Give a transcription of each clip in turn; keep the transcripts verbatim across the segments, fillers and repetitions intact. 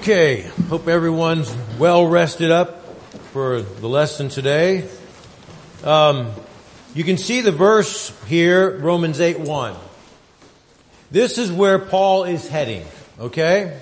Okay, hope everyone's well rested up for the lesson today. Um, you can see the verse here, Romans eight one. This is where Paul is heading, okay?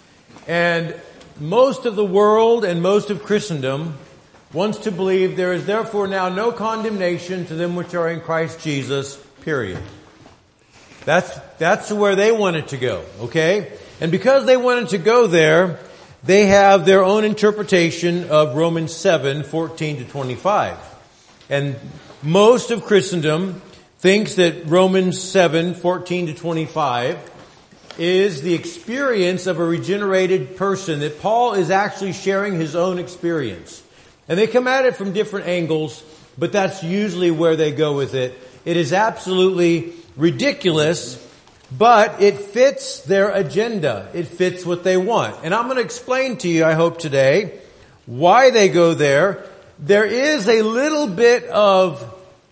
And most of the world and most of Christendom wants to believe there is therefore now no condemnation to them which are in Christ Jesus, period. That's, that's where they wanted to go, okay? And because they wanted to go there, they have their own interpretation of Romans seven, fourteen to twenty-five. And most of Christendom thinks that Romans seven, fourteen to twenty-five is the experience of a regenerated person, that Paul is actually sharing his own experience. And they come at it from different angles, but that's usually where they go with it. It is absolutely ridiculous, but it fits their agenda. It fits what they want. And I'm going to explain to you, I hope today, why they go there. There is a little bit of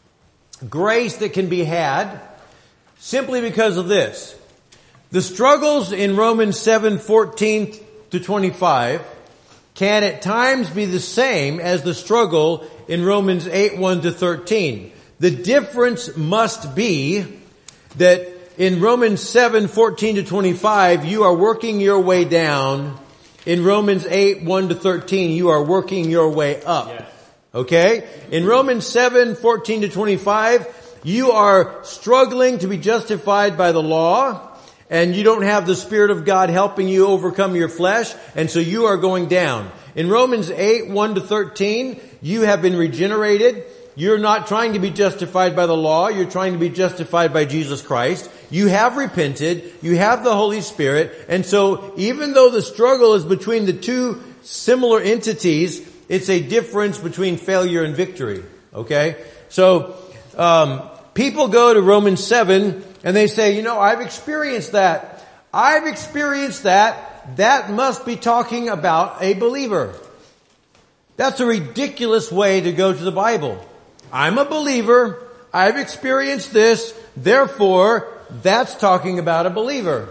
grace that can be had simply because of this. The struggles in Romans seven, fourteen to twenty-five can at times be the same as the struggle in Romans eight, one to thirteen. The difference must be that in Romans seven, fourteen to twenty-five, you are working your way down. In Romans eight, one to thirteen, you are working your way up. Yes. Okay? In Romans seven, fourteen to twenty-five, you are struggling to be justified by the law, and you don't have the Spirit of God helping you overcome your flesh, and so you are going down. In Romans eight, one to thirteen, you have been regenerated. You're not trying to be justified by the law. You're trying to be justified by Jesus Christ. You have repented. You have the Holy Spirit. And so even though the struggle is between the two similar entities, it's a difference between failure and victory. Okay? So, um, people go to Romans seven and they say, you know, I've experienced that. I've experienced that. That must be talking about a believer. That's a ridiculous way to go to the Bible. I'm a believer. I've experienced this. Therefore, that's talking about a believer.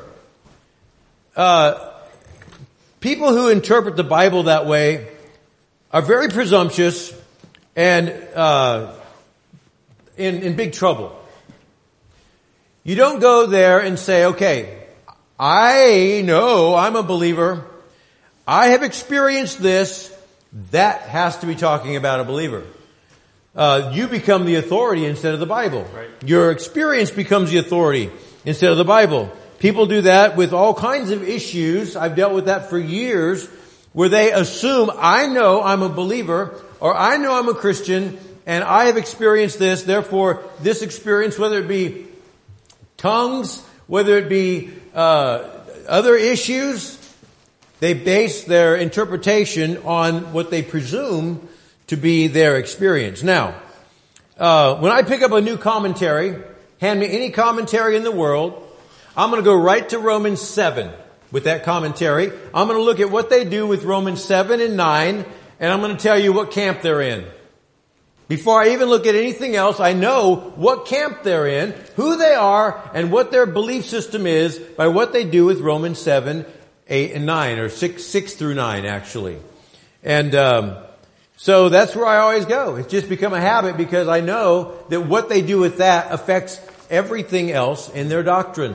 Uh, people who interpret the Bible that way are very presumptuous and uh, in, in big trouble. You don't go there and say, okay, I know I'm a believer. I have experienced this. That has to be talking about a believer. Uh, you become the authority instead of the Bible. Right. Your experience becomes the authority instead of the Bible. People do that with all kinds of issues. I've dealt with that for years, where they assume, I know I'm a believer, or I know I'm a Christian, and I have experienced this, therefore this experience, whether it be tongues, whether it be uh other issues, they base their interpretation on what they presume to be their experience. Now, uh, when I pick up a new commentary, hand me any commentary in the world, I'm going to go right to Romans seven with that commentary. I'm going to look at what they do with Romans seven and nine, and I'm going to tell you what camp they're in. Before I even look at anything else, I know what camp they're in, who they are, and what their belief system is by what they do with Romans seven, eight, and nine, or six, six through nine, actually. And, um, So that's where I always go. It's just become a habit because I know that what they do with that affects everything else in their doctrine.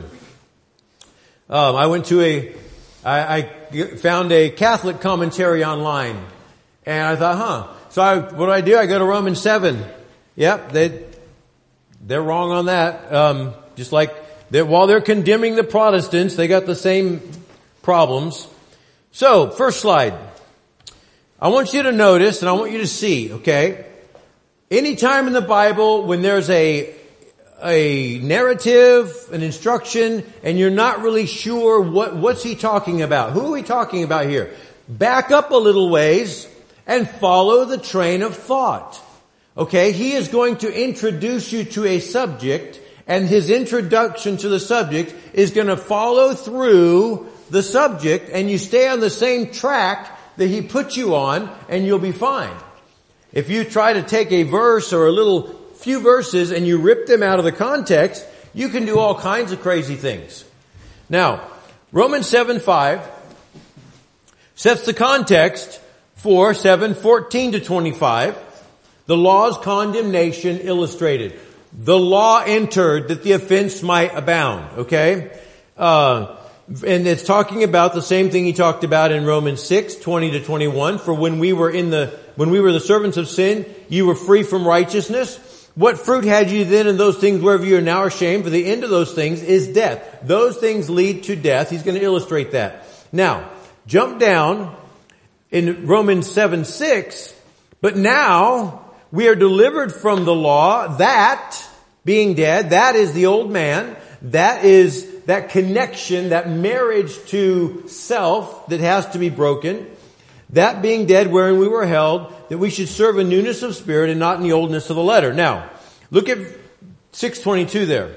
Um, I went to a, I, I found a Catholic commentary online, and I thought, huh. So I, what do I do? I go to Romans seven. Yep, they, they're wrong on that. Um, just like that, while they're condemning the Protestants, they got the same problems. So, first slide. I want you to notice, and I want you to see, okay? Anytime in the Bible when there's a, a narrative, an instruction, and you're not really sure what, what's he talking about? Who are we talking about here? Back up a little ways and follow the train of thought. Okay? He is going to introduce you to a subject, and his introduction to the subject is going to follow through the subject, and you stay on the same track that he put you on, and you'll be fine. If you try to take a verse or a little few verses and you rip them out of the context, you can do all kinds of crazy things. Now, Romans seven five sets the context for seven fourteen to twenty-five. The law's condemnation illustrated. The law entered that the offense might abound. Okay? Uh, and it's talking about the same thing he talked about in Romans six, twenty to twenty-one. For when we were in the, when we were the servants of sin, you were free from righteousness. What fruit had you then in those things whereof you are now ashamed? For the end of those things is death. Those things lead to death. He's going to illustrate that. Now, jump down in Romans seven six. But now we are delivered from the law, that being dead, that is the old man, that is that connection, that marriage to self that has to be broken, that being dead wherein we were held, that we should serve in newness of spirit and not in the oldness of the letter. Now, look at six twenty-two there.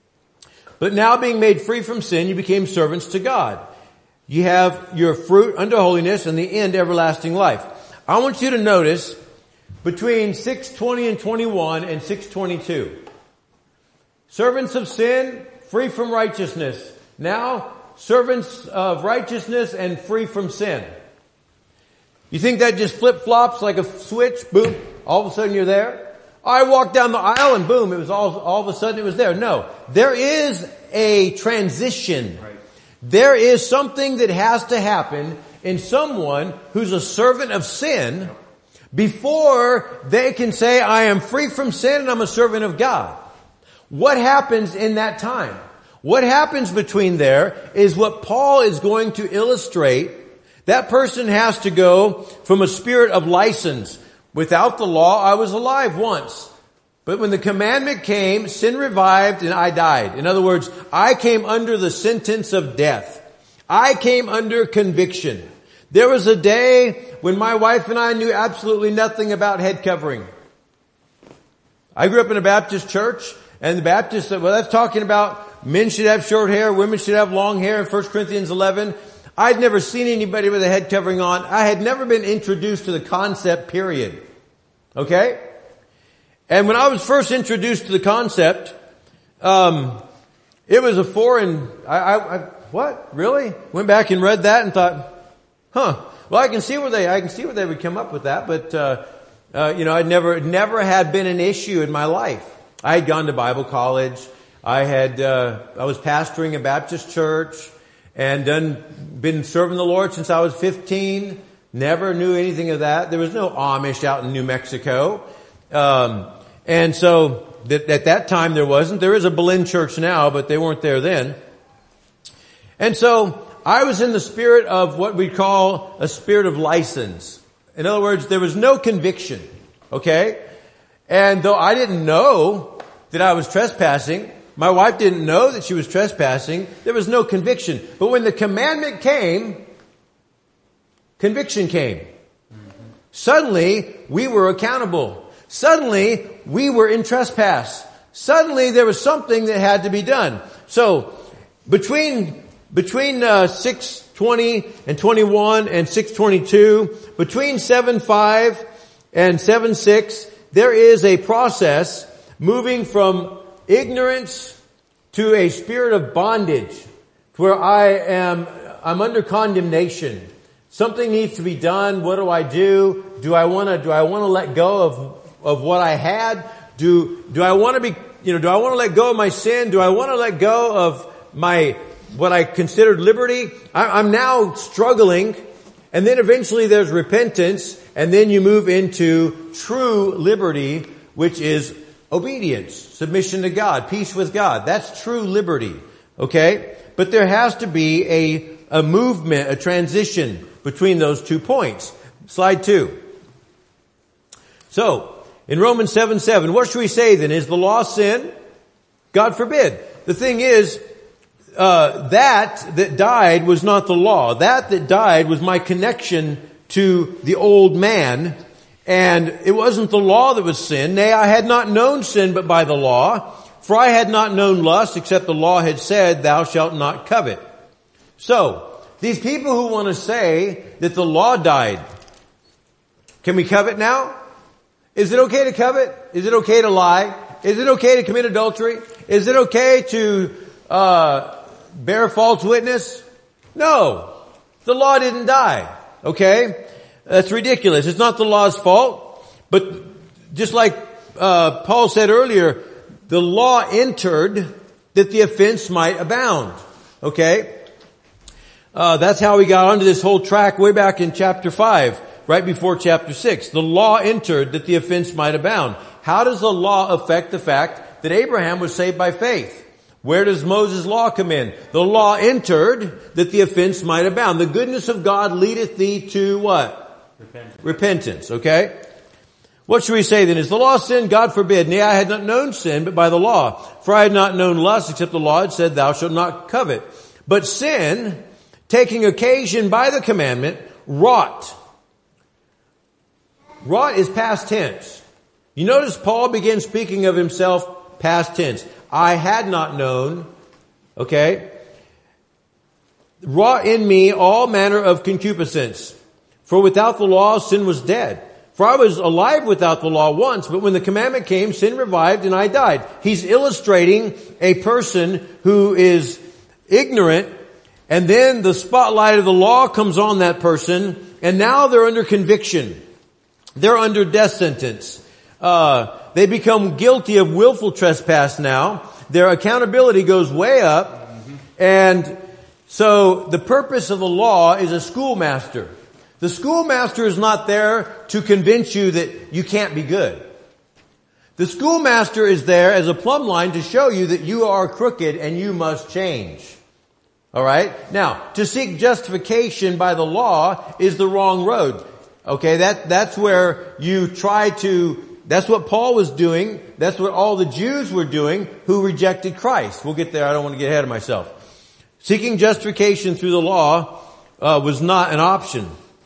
But now being made free from sin, you became servants to God. You have your fruit unto holiness and the end everlasting life. I want you to notice between six twenty and twenty-one and six twenty-two. Servants of sin, free from righteousness. Now, servants of righteousness and free from sin. You think that just flip-flops like a switch? Boom. All of a sudden you're there? I walked down the aisle and boom, it was all, all of a sudden it was there. No. There is a transition. Right. There is something that has to happen in someone who's a servant of sin before they can say, I am free from sin and I'm a servant of God. What happens in that time? What happens between there is what Paul is going to illustrate. That person has to go from a spirit of license. Without the law, I was alive once. But when the commandment came, sin revived and I died. In other words, I came under the sentence of death. I came under conviction. There was a day when my wife and I knew absolutely nothing about head covering. I grew up in a Baptist church, and the Baptists said, well, that's talking about men should have short hair, women should have long hair in First Corinthians eleven. I'd never seen anybody with a head covering on. I had never been introduced to the concept, period. Okay? And when I was first introduced to the concept, um, it was a foreign, I, I, I, what? Really? Went back and read that and thought, huh, well, I can see where they, I can see where they would come up with that, but, uh, uh, you know, I'd never, it never had been an issue in my life. I had gone to Bible college. I had, uh, I was pastoring a Baptist church and done, been serving the Lord since I was fifteen. Never knew anything of that. There was no Amish out in New Mexico. Um, and so th- at that time there wasn't. There is a Berlin church now, but they weren't there then. And so I was in the spirit of what we call a spirit of license. In other words, there was no conviction. Okay? And though I didn't know that I was trespassing, my wife didn't know that she was trespassing, there was no conviction. But when the commandment came, conviction came. Mm-hmm. Suddenly, we were accountable. Suddenly, we were in trespass. Suddenly, there was something that had to be done. So, between, between, uh, six twenty and twenty-one and six twenty-two, between seven five and seven six, there is a process moving from ignorance to a spirit of bondage, where I am, I'm under condemnation. Something needs to be done. What do I do? Do I want to, do I want to let go of, of what I had? Do, do I want to be, you know, do I want to let go of my sin? Do I want to let go of my, what I considered liberty? I, I'm now struggling. And then eventually there's repentance. And then you move into true liberty, which is obedience, submission to God, peace with God. That's true liberty. Okay? But there has to be a, a movement, a transition between those two points. Slide two. So, in Romans seven seven, what should we say then? Is the law sin? God forbid. The thing is, uh, that that died was not the law. That that died was my connection to the old man. And it wasn't the law that was sin. Nay, I had not known sin but by the law. For I had not known lust except the law had said, thou shalt not covet. So, these people who want to say that the law died, can we covet now? Is it okay to covet? Is it okay to lie? Is it okay to commit adultery? Is it okay to uh bear false witness? No. The law didn't die. Okay? That's ridiculous. It's not the law's fault. But just like uh, Paul said earlier, the law entered that the offense might abound. Okay? Uh, that's how we got onto this whole track way back in chapter five, right before chapter six. The law entered that the offense might abound. How does the law affect the fact that Abraham was saved by faith? Where does Moses' law come in? The law entered that the offense might abound. The goodness of God leadeth thee to what? Repentance. Repentance, okay? What should we say then? Is the law sin? God forbid. Nay, I had not known sin, but by the law. For I had not known lust, except the law had said, thou shalt not covet. But sin, taking occasion by the commandment, wrought. Wrought is past tense. You notice Paul begins speaking of himself past tense. I had not known, okay? Wrought in me all manner of concupiscence. For without the law, sin was dead. For I was alive without the law once, but when the commandment came, sin revived and I died. He's illustrating a person who is ignorant, and then the spotlight of the law comes on that person, and now they're under conviction. They're under death sentence. Uh, they become guilty of willful trespass now. Their accountability goes way up. And so the purpose of the law is a schoolmaster. The schoolmaster is not there to convince you that you can't be good. The schoolmaster is there as a plumb line to show you that you are crooked and you must change. All right? Now, to seek justification by the law is the wrong road. Okay, that, that's where you try to, that's what Paul was doing. That's what all the Jews were doing who rejected Christ. We'll get there. I don't want to get ahead of myself. Seeking justification through the law uh, was not an option.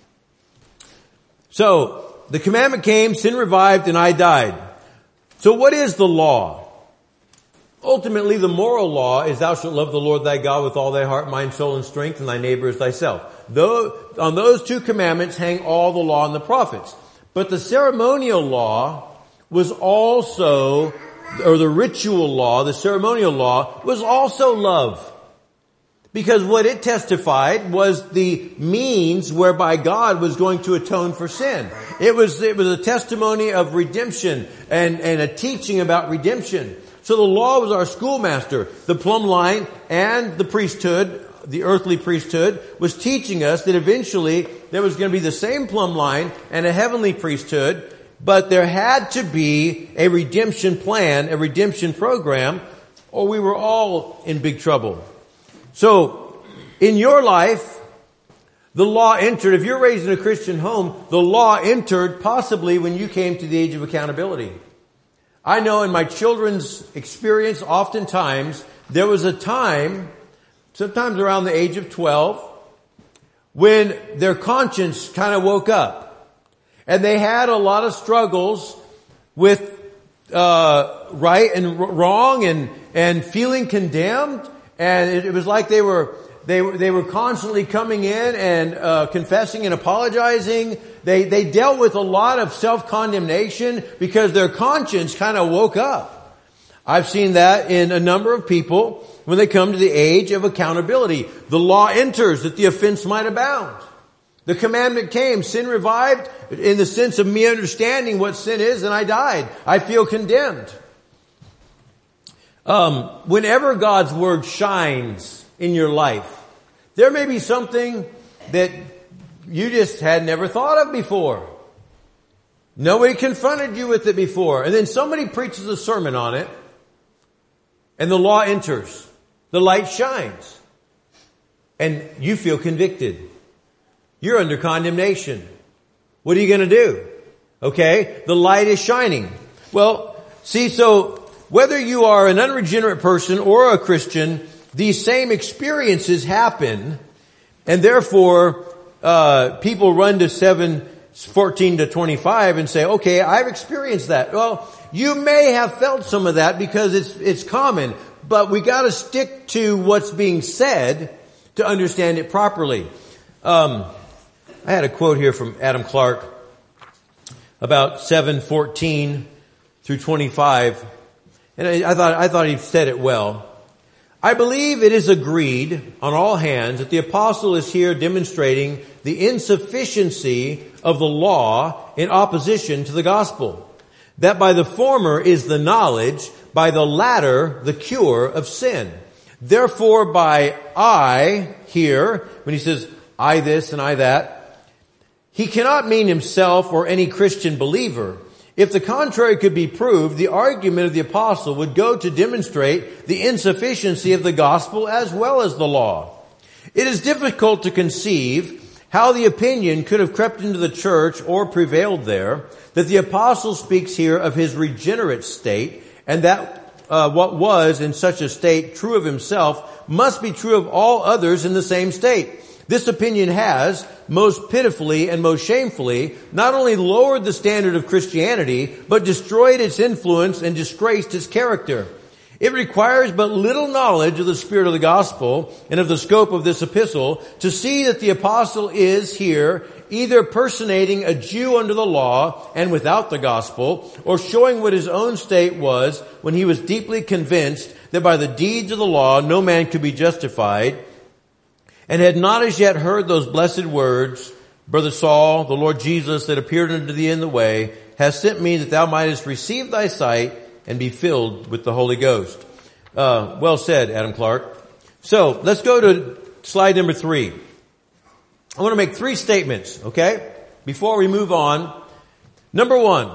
So, the commandment came, sin revived, and I died. So what is the law? Ultimately, the moral law is thou shalt love the Lord thy God with all thy heart, mind, soul, and strength, and thy neighbor as thyself. Though, on those two commandments hang all the law and the prophets. But the ceremonial law was also, or the ritual law, the ceremonial law, was also love. Because what it testified was the means whereby God was going to atone for sin. It was, it was a testimony of redemption and, and a teaching about redemption. So the law was our schoolmaster. The plumb line and the priesthood, the earthly priesthood, was teaching us that eventually there was going to be the same plumb line and a heavenly priesthood, but there had to be a redemption plan, a redemption program, or we were all in big trouble. So, in your life, the law entered. If you're raised in a Christian home, the law entered possibly when you came to the age of accountability. I know in my children's experience, oftentimes, there was a time, sometimes around the age of twelve, when their conscience kind of woke up. And they had a lot of struggles with uh right and wrong and, and feeling condemned. And it, it was like they were, they were, they were constantly coming in and, uh, confessing and apologizing. They, they dealt with a lot of self-condemnation because their conscience kind of woke up. I've seen that in a number of people when they come to the age of accountability. The law enters that the offense might abound. The commandment came, sin revived in the sense of me understanding what sin is, and I died. I feel condemned. Um, whenever God's word shines in your life, there may be something that you just had never thought of before. Nobody confronted you with it before. And then somebody preaches a sermon on it, and the law enters. The light shines. And you feel convicted. You're under condemnation. What are you going to do? Okay? The light is shining. Well, see, so whether you are an unregenerate person or a Christian, these same experiences happen, and therefore uh people run to seven fourteen to twenty-five and say, okay, I've experienced that. Well, you may have felt some of that because it's it's common, but we got to stick to what's being said to understand it properly. Um I had a quote here from Adam Clark about seven fourteen through twenty-five. And I, I thought, I thought he said it well. I believe it is agreed on all hands that the apostle is here demonstrating the insufficiency of the law in opposition to the gospel. That by the former is the knowledge, by the latter the cure of sin. Therefore by I here, when he says I this and I that, he cannot mean himself or any Christian believer. If the contrary could be proved, the argument of the apostle would go to demonstrate the insufficiency of the gospel as well as the law. It is difficult to conceive how the opinion could have crept into the church or prevailed there that the apostle speaks here of his regenerate state, and that uh, what was in such a state true of himself must be true of all others in the same state. This opinion has, most pitifully and most shamefully, not only lowered the standard of Christianity, but destroyed its influence and disgraced its character. It requires but little knowledge of the spirit of the gospel and of the scope of this epistle to see that the apostle is here either personating a Jew under the law and without the gospel, or showing what his own state was when he was deeply convinced that by the deeds of the law no man could be justified, and had not as yet heard those blessed words, Brother Saul, the Lord Jesus that appeared unto thee in the way, has sent me that thou mightest receive thy sight and be filled with the Holy Ghost. Uh, well said, Adam Clark. So, let's go to slide number three. I want to make three statements, okay? Before we move on. Number one,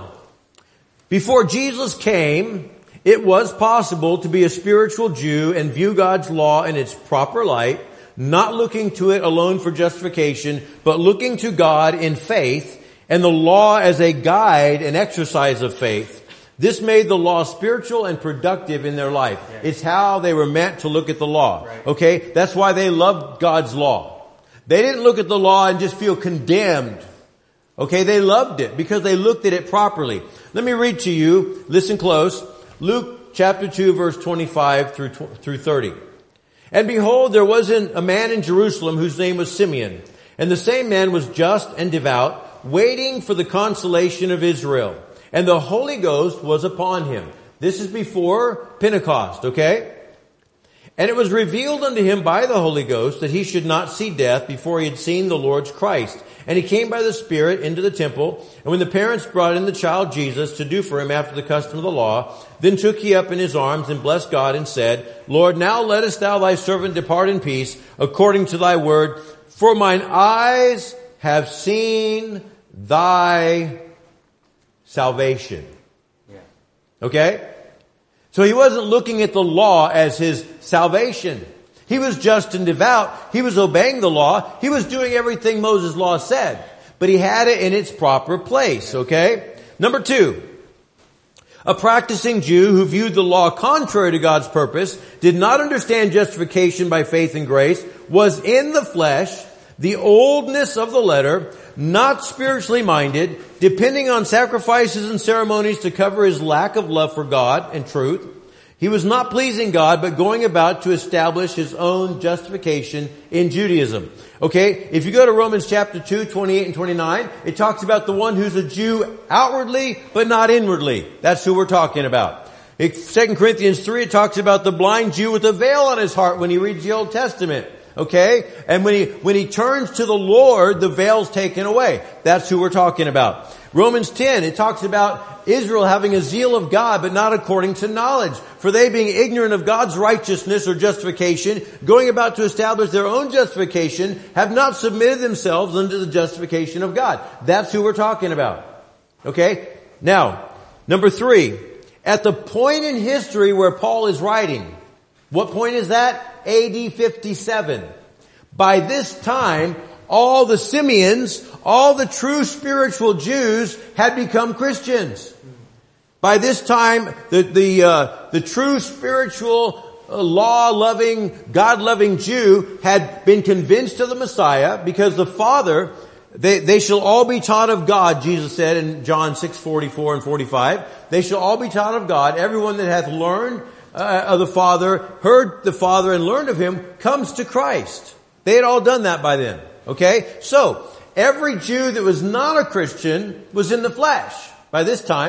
before Jesus came, it was possible to be a spiritual Jew and view God's law in its proper light, not looking to it alone for justification, but looking to God in faith and the law as a guide and exercise of faith. This made the law spiritual and productive in their life. Yes. It's how they were meant to look at the law. Right. Okay? That's why they loved God's law. They didn't look at the law and just feel condemned. Okay? They loved it because they looked at it properly. Let me read to you, listen close, Luke chapter two verse twenty-five through through thirty. And behold, there was a man in Jerusalem whose name was Simeon. And the same man was just and devout, waiting for the consolation of Israel. And the Holy Ghost was upon him. This is before Pentecost, okay? And it was revealed unto him by the Holy Ghost that he should not see death before he had seen the Lord's Christ. And he came by the Spirit into the temple. And when the parents brought in the child Jesus to do for him after the custom of the law, then took he up in his arms and blessed God and said, Lord, now lettest thou thy servant depart in peace according to thy word. For mine eyes have seen thy salvation. Yeah. Okay? So he wasn't looking at the law as his salvation. He was just and devout. He was obeying the law. He was doing everything Moses' law said. But he had it in its proper place, okay? Number two, a practicing Jew who viewed the law contrary to God's purpose, did not understand justification by faith and grace, was in the flesh, the oldness of the letter, not spiritually minded, depending on sacrifices and ceremonies to cover his lack of love for God and truth. He was not pleasing God, but going about to establish his own justification in Judaism. Okay, if you go to Romans chapter two, twenty-eight and twenty-nine, it talks about the one who's a Jew outwardly, but not inwardly. That's who we're talking about. Second Corinthians three, it talks about the blind Jew with a veil on his heart when he reads the Old Testament. Okay? And when he, when he turns to the Lord, the veil's taken away. That's who we're talking about. Romans ten, it talks about Israel having a zeal of God, but not according to knowledge. For they being ignorant of God's righteousness or justification, going about to establish their own justification, have not submitted themselves unto the justification of God. That's who we're talking about. Okay? Now, number three, at the point in history where Paul is writing, what point is that? A D fifty-seven. By this time, all the Simeons, all the true spiritual Jews had become Christians. By this time, the the uh, the true spiritual, uh, law-loving, God-loving Jew had been convinced of the Messiah, because the Father, they they shall all be taught of God, Jesus said in John six forty-four and forty-five. They shall all be taught of God. Everyone that hath learned uh, of the Father, heard the Father, and learned of him, comes to Christ. They had all done that by then. Okay? So, every Jew that was not a Christian was in the flesh by this time.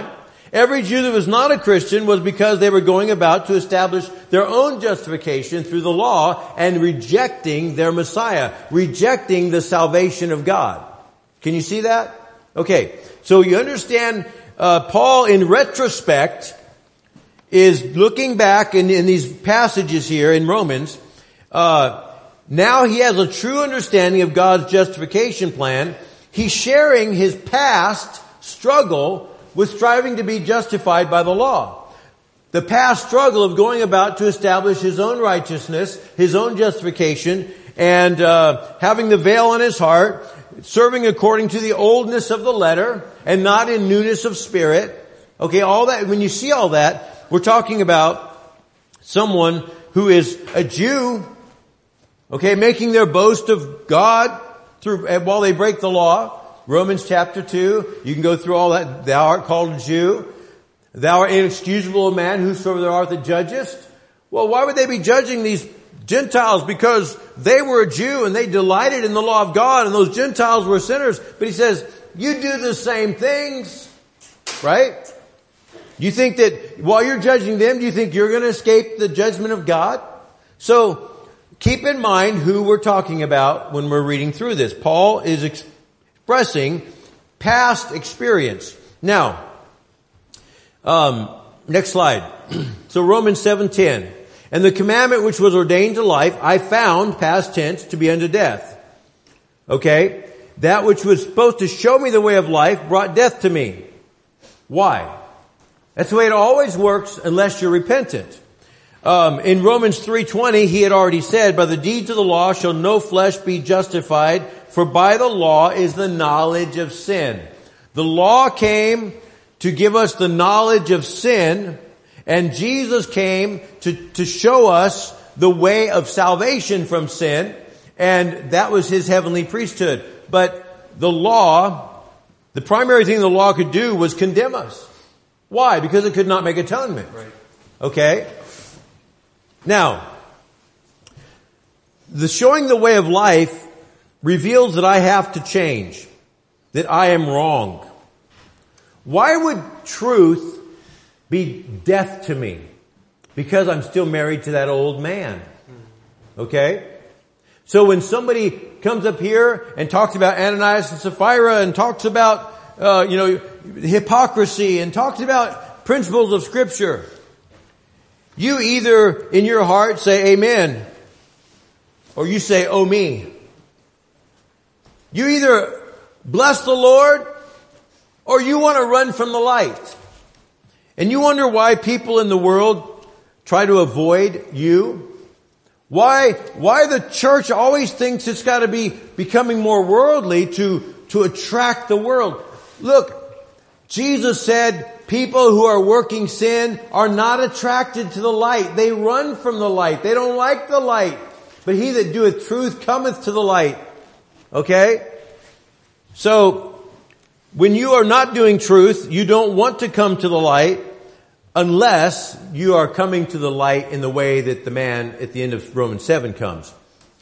Every Jew that was not a Christian was because they were going about to establish their own justification through the law and rejecting their Messiah, rejecting the salvation of God. Can you see that? Okay, so you understand, uh, Paul in retrospect is looking back in, in these passages here in Romans. Uh, now he has a true understanding of God's justification plan. He's sharing his past struggle with striving to be justified by the law. The past struggle of going about to establish his own righteousness, his own justification, and uh, having the veil on his heart, serving according to the oldness of the letter and not in newness of spirit. Okay, all that, when you see all that, we're talking about someone who is a Jew, okay, making their boast of God through, while they break the law. Romans chapter two, you can go through all that. Thou art called a Jew. Thou art inexcusable a man, whosoever thou art that judgest. Well, why would they be judging these Gentiles? Because they were a Jew and they delighted in the law of God, and those Gentiles were sinners. But he says, you do the same things, right? You think that while you're judging them, do you think you're going to escape the judgment of God? So keep in mind who we're talking about when we're reading through this. Paul is expressing past experience. Now, um, next slide. So Romans seven ten. And the commandment which was ordained to life, I found, past tense, to be unto death. Okay? That which was supposed to show me the way of life brought death to me. Why? That's the way it always works unless you're repentant. Um, in Romans three twenty, he had already said, by the deeds of the law shall no flesh be justified, for by the law is the knowledge of sin. The law came to give us the knowledge of sin, and Jesus came to, to show us the way of salvation from sin, and that was his heavenly priesthood. But the law, the primary thing the law could do was condemn us. Why? Because it could not make atonement. Right. Okay? Now, the showing the way of life reveals that I have to change, that I am wrong. Why would truth be death to me? Because I'm still married to that old man. Okay? So when somebody comes up here and talks about Ananias and Sapphira and talks about, uh, you know, hypocrisy and talks about principles of Scripture, you either in your heart say amen, or you say, oh me. You either bless the Lord, or you want to run from the light. And you wonder why people in the world try to avoid you. Why, why the church always thinks it's got to be becoming more worldly to, to attract the world. Look, Jesus said people who are working sin are not attracted to the light. They run from the light. They don't like the light. But he that doeth truth cometh to the light. Okay? So, when you are not doing truth, you don't want to come to the light unless you are coming to the light in the way that the man at the end of Romans seven comes.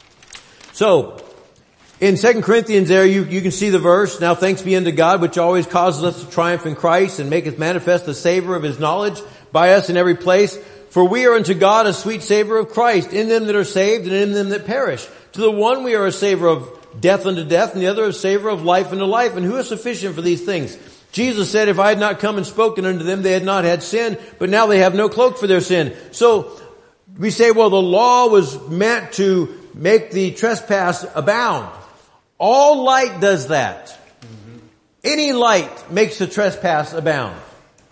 So, in Second Corinthians there, you, you can see the verse, now thanks be unto God, which always causes us to triumph in Christ and maketh manifest the savor of his knowledge by us in every place. For we are unto God a sweet savor of Christ in them that are saved and in them that perish. To the one we are a savor of death unto death, and the other a savor of life unto life. And who is sufficient for these things? Jesus said, if I had not come and spoken unto them, they had not had sin, but now they have no cloak for their sin. So we say, well, the law was meant to make the trespass abound. All light does that. Mm-hmm. Any light makes the trespass abound.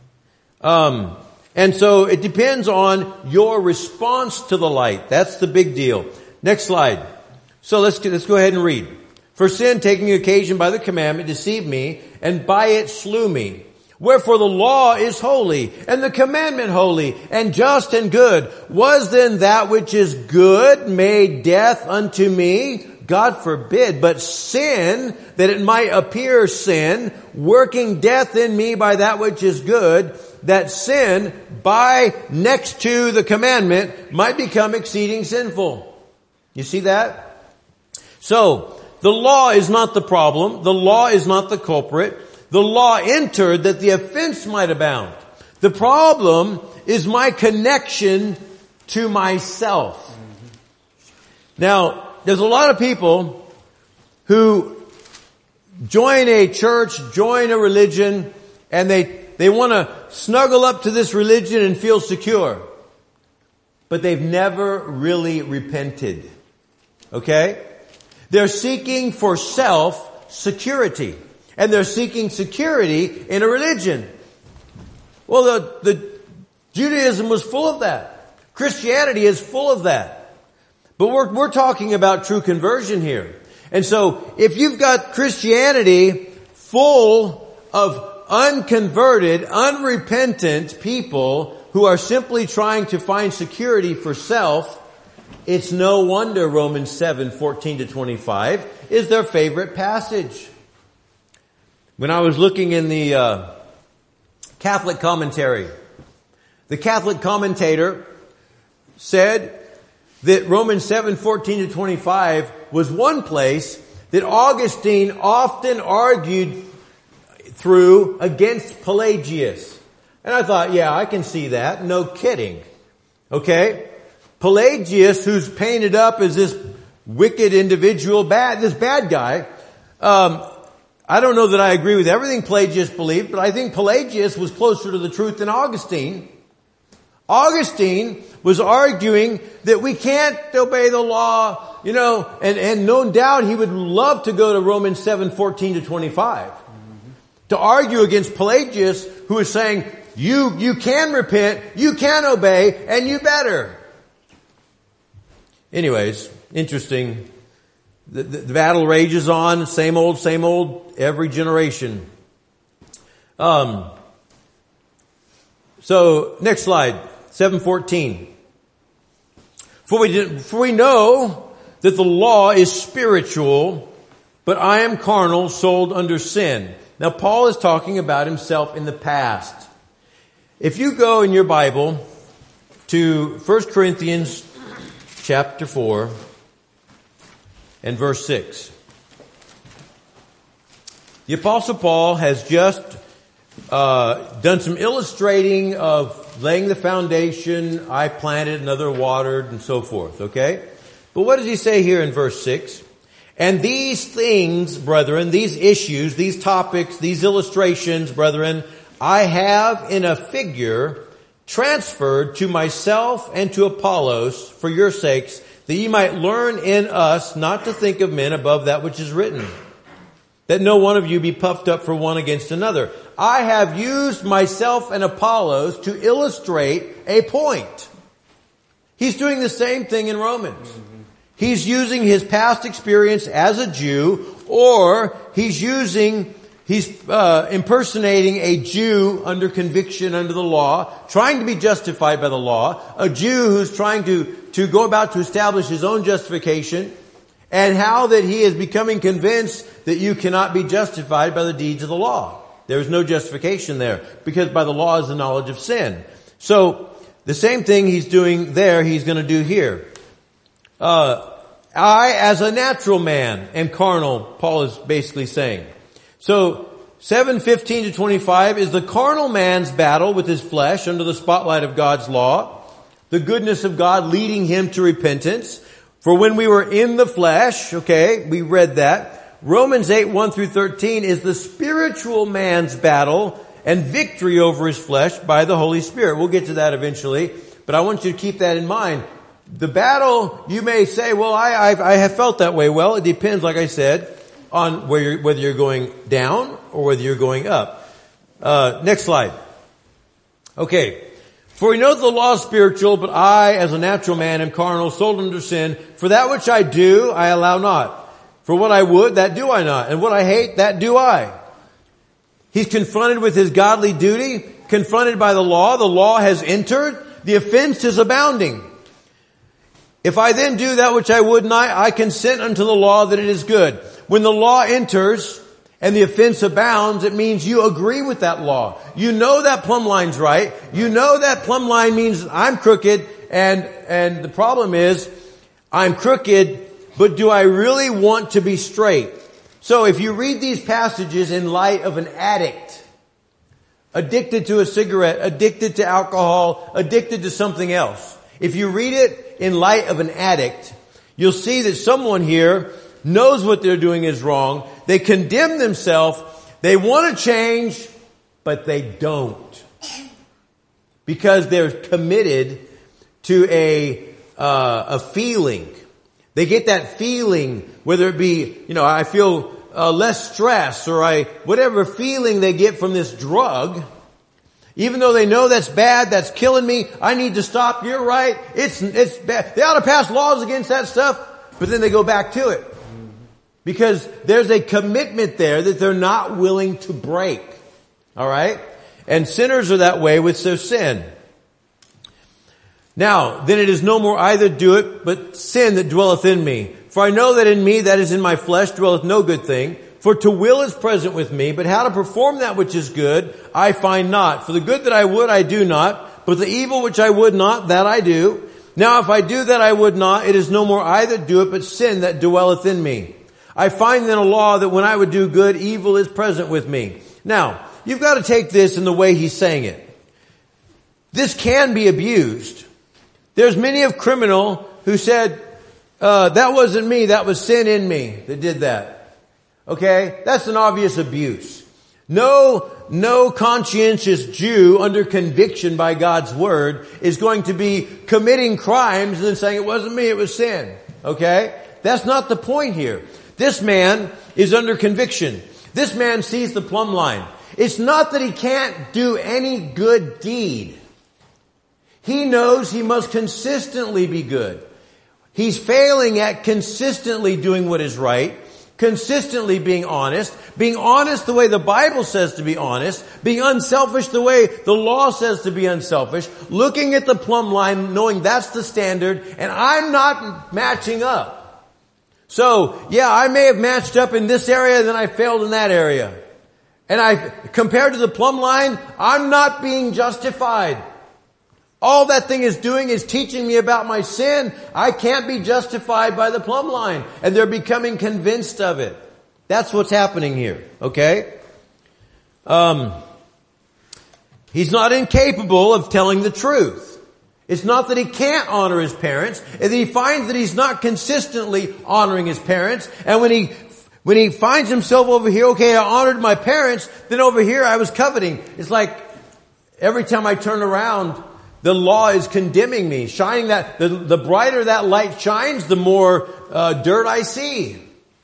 Um, and so it depends on your response to the light. That's the big deal. Next slide. So let's, let's go ahead and read. For sin, taking occasion by the commandment, deceived me, and by it slew me. Wherefore the law is holy, and the commandment holy, and just and good. Was then that which is good made death unto me? God forbid. But sin, that it might appear sin, working death in me by that which is good, that sin, by next to the commandment, might become exceeding sinful. You see that? So, the law is not the problem. The law is not the culprit. The law entered that the offense might abound. The problem is my connection to myself. Now, there's a lot of people who join a church, join a religion, and they, they want to snuggle up to this religion and feel secure. But they've never really repented. Okay? They're seeking for self-security. And they're seeking security in a religion. Well, the, the Judaism was full of that. Christianity is full of that. But we're, we're talking about true conversion here. And so, if you've got Christianity full of unconverted, unrepentant people who are simply trying to find security for self, it's no wonder Romans seven, fourteen to twenty-five is their favorite passage. When I was looking in the uh, Catholic commentary, the Catholic commentator said that Romans seven, fourteen to twenty-five was one place that Augustine often argued through against Pelagius. And I thought, yeah, I can see that. No kidding. Okay? Pelagius, who's painted up as this wicked individual, bad, this bad guy, um, I don't know that I agree with everything Pelagius believed, but I think Pelagius was closer to the truth than Augustine. Augustine was arguing that we can't obey the law, you know, and, and no doubt he would love to go to Romans seven, fourteen to twenty-five. Mm-hmm. To argue against Pelagius, who is saying, you, you can repent, you can obey, and you better. Anyways, interesting. The, the, the battle rages on, same old, same old, every generation. Um, so, next slide, seven fourteen. For we, did, for we know that the law is spiritual, but I am carnal, sold under sin. Now, Paul is talking about himself in the past. If you go in your Bible to First Corinthians chapter four and verse six. The Apostle Paul has just uh, done some illustrating of laying the foundation, I planted, another watered, and so forth, okay? But what does he say here in verse six? And these things, brethren, these issues, these topics, these illustrations, brethren, I have in a figure transferred to myself and to Apollos for your sakes, that ye might learn in us not to think of men above that which is written, that no one of you be puffed up for one against another. I have used myself and Apollos to illustrate a point. He's doing the same thing in Romans. He's using his past experience as a Jew, or he's using, he's uh, impersonating a Jew under conviction under the law, trying to be justified by the law, a Jew who's trying to, to go about to establish his own justification, and how that he is becoming convinced that you cannot be justified by the deeds of the law. There is no justification there, because by the law is the knowledge of sin. So, the same thing he's doing there, he's going to do here. Uh, I, as a natural man, am carnal, Paul is basically saying. So, seven fifteen to twenty-five is the carnal man's battle with his flesh under the spotlight of God's law, the goodness of God leading him to repentance. For when we were in the flesh, okay, we read that. Romans eight, one through thirteen is the spiritual man's battle and victory over his flesh by the Holy Spirit. We'll get to that eventually, but I want you to keep that in mind. The battle, you may say, well, I, I, I have felt that way. Well, it depends, like I said, on where you're, whether you're going down or whether you're going up. Uh, next slide. Okay. For we know that the law is spiritual, but I, as a natural man, am carnal, sold under sin. For that which I do, I allow not. For what I would, that do I not. And what I hate, that do I. He's confronted with his godly duty, confronted by the law. The law has entered. The offense is abounding. If I then do that which I would not, I consent unto the law that it is good. When the law enters and the offense abounds, it means you agree with that law. You know that plumb line's right. You know that plumb line means I'm crooked, and, and the problem is I'm crooked, but do I really want to be straight? So if you read these passages in light of an addict, addicted to a cigarette, addicted to alcohol, addicted to something else. If you read it in light of an addict, you'll see that someone here knows what they're doing is wrong. They condemn themselves. They want to change, but they don't. Because they're committed to a, uh, a feeling. They get that feeling, whether it be, you know, I feel uh, less stress, or I, whatever feeling they get from this drug. Even though they know that's bad, that's killing me, I need to stop, you're right, it's, it's bad. They ought to pass laws against that stuff, but then they go back to it. Because there's a commitment there that they're not willing to break. Alright? And sinners are that way with their sin. Now, then it is no more I that do it, but sin that dwelleth in me. For I know that in me, that is in my flesh, dwelleth no good thing. For to will is present with me, but how to perform that which is good, I find not. For the good that I would, I do not, but the evil which I would not, that I do. Now if I do that I would not, it is no more I that do it, but sin that dwelleth in me. I find then a law that when I would do good, evil is present with me. Now, you've got to take this in the way he's saying it. This can be abused. There's many of criminal who said, uh, that wasn't me, that was sin in me that did that. Okay? That's an obvious abuse. No, no conscientious Jew under conviction by God's word is going to be committing crimes and then saying it wasn't me, it was sin. Okay? That's not the point here. This man is under conviction. This man sees the plumb line. It's not that he can't do any good deed. He knows he must consistently be good. He's failing at consistently doing what is right. Consistently being honest, being honest the way the Bible says to be honest, being unselfish the way the law says to be unselfish, looking at the plumb line, knowing that's the standard, and I'm not matching up. So, yeah, I may have matched up in this area, then I failed in that area. And I, compared to the plumb line, I'm not being justified. All that thing is doing is teaching me about my sin. I can't be justified by the plumb line. And they're becoming convinced of it. That's what's happening here. Okay? Um, he's not incapable of telling the truth. It's not that he can't honor his parents. If he finds that he's not consistently honoring his parents, and when he when he finds himself over here, okay, I honored my parents, then over here I was coveting. It's like every time I turn around, the law is condemning me, shining that, the, the brighter that light shines, the more uh, dirt I see.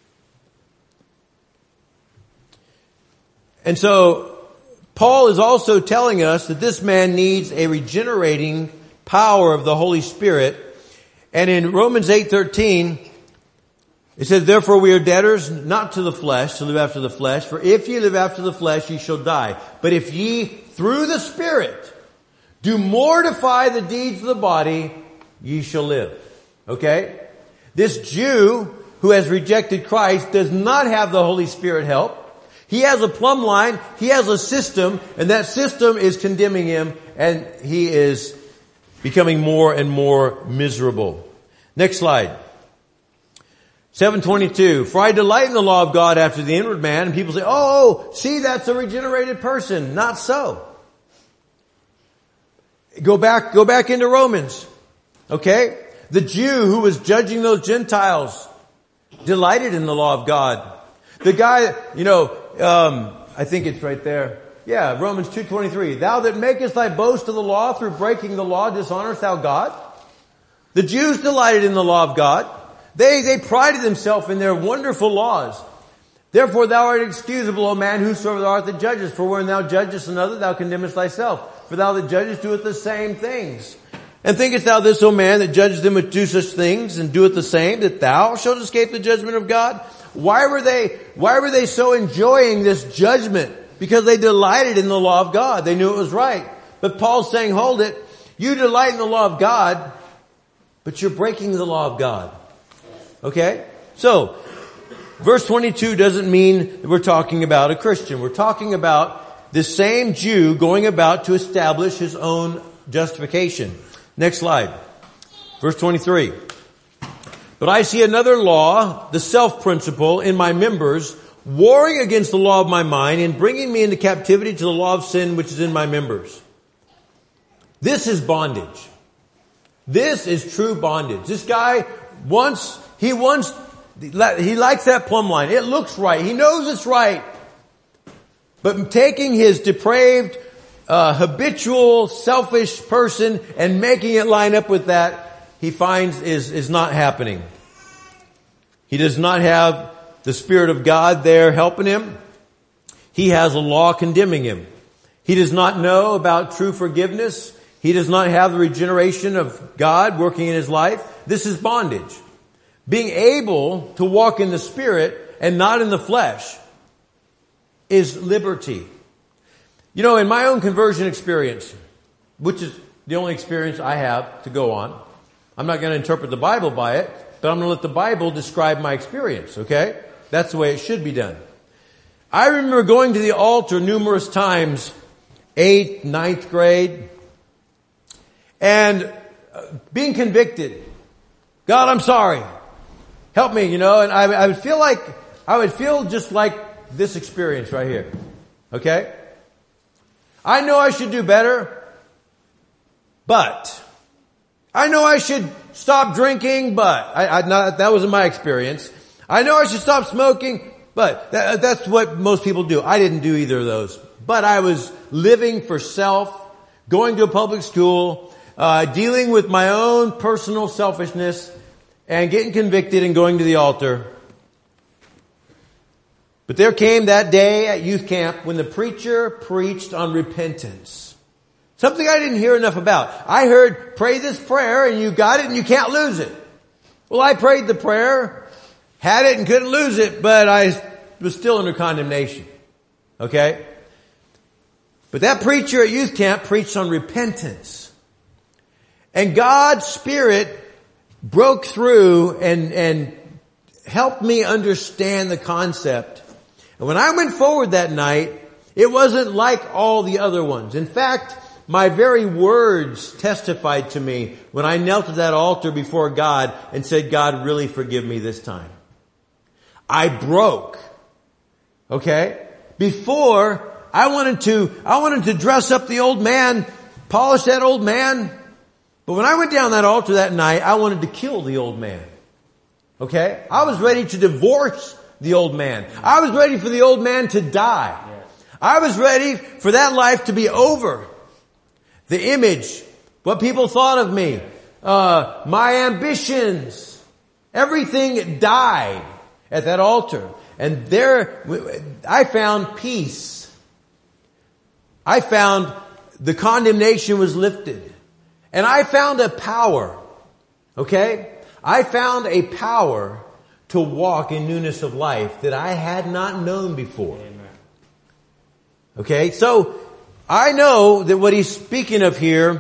And so, Paul is also telling us that this man needs a regenerating power of the Holy Spirit. And in Romans eight thirteen, it says, therefore we are debtors not to the flesh, to live after the flesh. For if ye live after the flesh, ye shall die. But if ye, through the Spirit, do mortify the deeds of the body, ye shall live. Okay? This Jew who has rejected Christ does not have the Holy Spirit help. He has a plumb line, he has a system, and that system is condemning him, and he is becoming more and more miserable. Next slide. seven twenty-two. For I delight in the law of God after the inward man. And people say, oh, see, that's a regenerated person. Not so. Go back, go back into Romans. Okay? The Jew who was judging those Gentiles delighted in the law of God. The guy, you know, um, I think it's right there. Yeah, Romans two twenty-three. Thou that makest thy boast of the law through breaking the law, dishonorest thou God? The Jews delighted in the law of God. They, they prided themselves in their wonderful laws. Therefore thou art excusable, O man, whosoever thou art that judgest. For when thou judgest another, thou condemnest thyself. For thou that judgest doeth the same things. And thinkest thou this, O man, that judgest them which do such things, and doeth the same, that thou shalt escape the judgment of God? Why were they, why were they so enjoying this judgment? Because they delighted in the law of God. They knew it was right. But Paul's saying, hold it. You delight in the law of God, but you're breaking the law of God. Okay? So, verse twenty-two doesn't mean that we're talking about a Christian. We're talking about this same Jew going about to establish his own justification. Next slide. Verse twenty-three. But I see another law, the self-principle, in my members, warring against the law of my mind and bringing me into captivity to the law of sin which is in my members. This is bondage. This is true bondage. This guy wants, he wants, he likes that plumb line. It looks right. He knows it's right. But taking his depraved, uh, habitual, selfish person and making it line up with that, he finds is, is not happening. He does not have the Spirit of God there helping him. He has a law condemning him. He does not know about true forgiveness. He does not have the regeneration of God working in his life. This is bondage. Being able to walk in the Spirit and not in the flesh is liberty. You know, in my own conversion experience, which is the only experience I have to go on, I'm not going to interpret the Bible by it, but I'm going to let the Bible describe my experience, okay? That's the way it should be done. I remember going to the altar numerous times, eighth, ninth grade, and being convicted. God, I'm sorry. Help me, you know, and I, I would feel like, I would feel just like this experience right here. Okay? I know I should do better, but I know I should stop drinking, but I, I not, that wasn't my experience. I know I should stop smoking, but that, that's what most people do. I didn't do either of those, but I was living for self, going to a public school, Uh, dealing with my own personal selfishness and getting convicted and going to the altar. But there came that day at youth camp when the preacher preached on repentance. Something I didn't hear enough about. I heard, pray this prayer and you got it and you can't lose it. Well, I prayed the prayer, had it and couldn't lose it, but I was still under condemnation. Okay? But that preacher at youth camp preached on repentance. And God's Spirit broke through and, and helped me understand the concept. And when I went forward that night, it wasn't like all the other ones. In fact, my very words testified to me when I knelt at that altar before God and said, God, really forgive me this time. I broke. Okay? Before, I wanted to, I wanted to dress up the old man, polish that old man. But when I went down that altar that night, I wanted to kill the old man. Okay? I was ready to divorce the old man. I was ready for the old man to die. I was ready for that life to be over. The image, what people thought of me, uh, my ambitions, everything died at that altar. And there, I found peace. I found the condemnation was lifted. And I found a power, okay? I found a power to walk in newness of life that I had not known before. Amen. Okay, so I know that what he's speaking of here,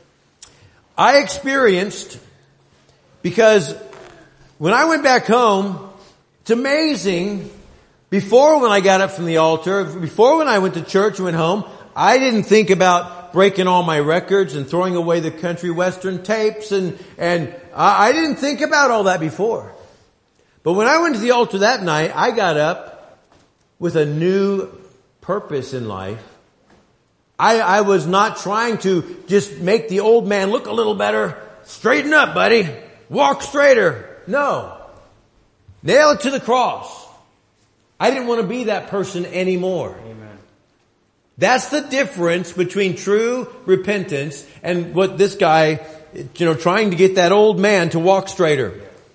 I experienced because when I went back home, it's amazing, before when I got up from the altar, before when I went to church and went home, I didn't think about breaking all my records and throwing away the country western tapes and, and I, I didn't think about all that before. But when I went to the altar that night, I got up with a new purpose in life. I, I was not trying to just make the old man look a little better. Straighten up, buddy. Walk straighter. No. Nail it to the cross. I didn't want to be that person anymore. Amen. That's the difference between true repentance and what this guy, you know, trying to get that old man to walk straighter.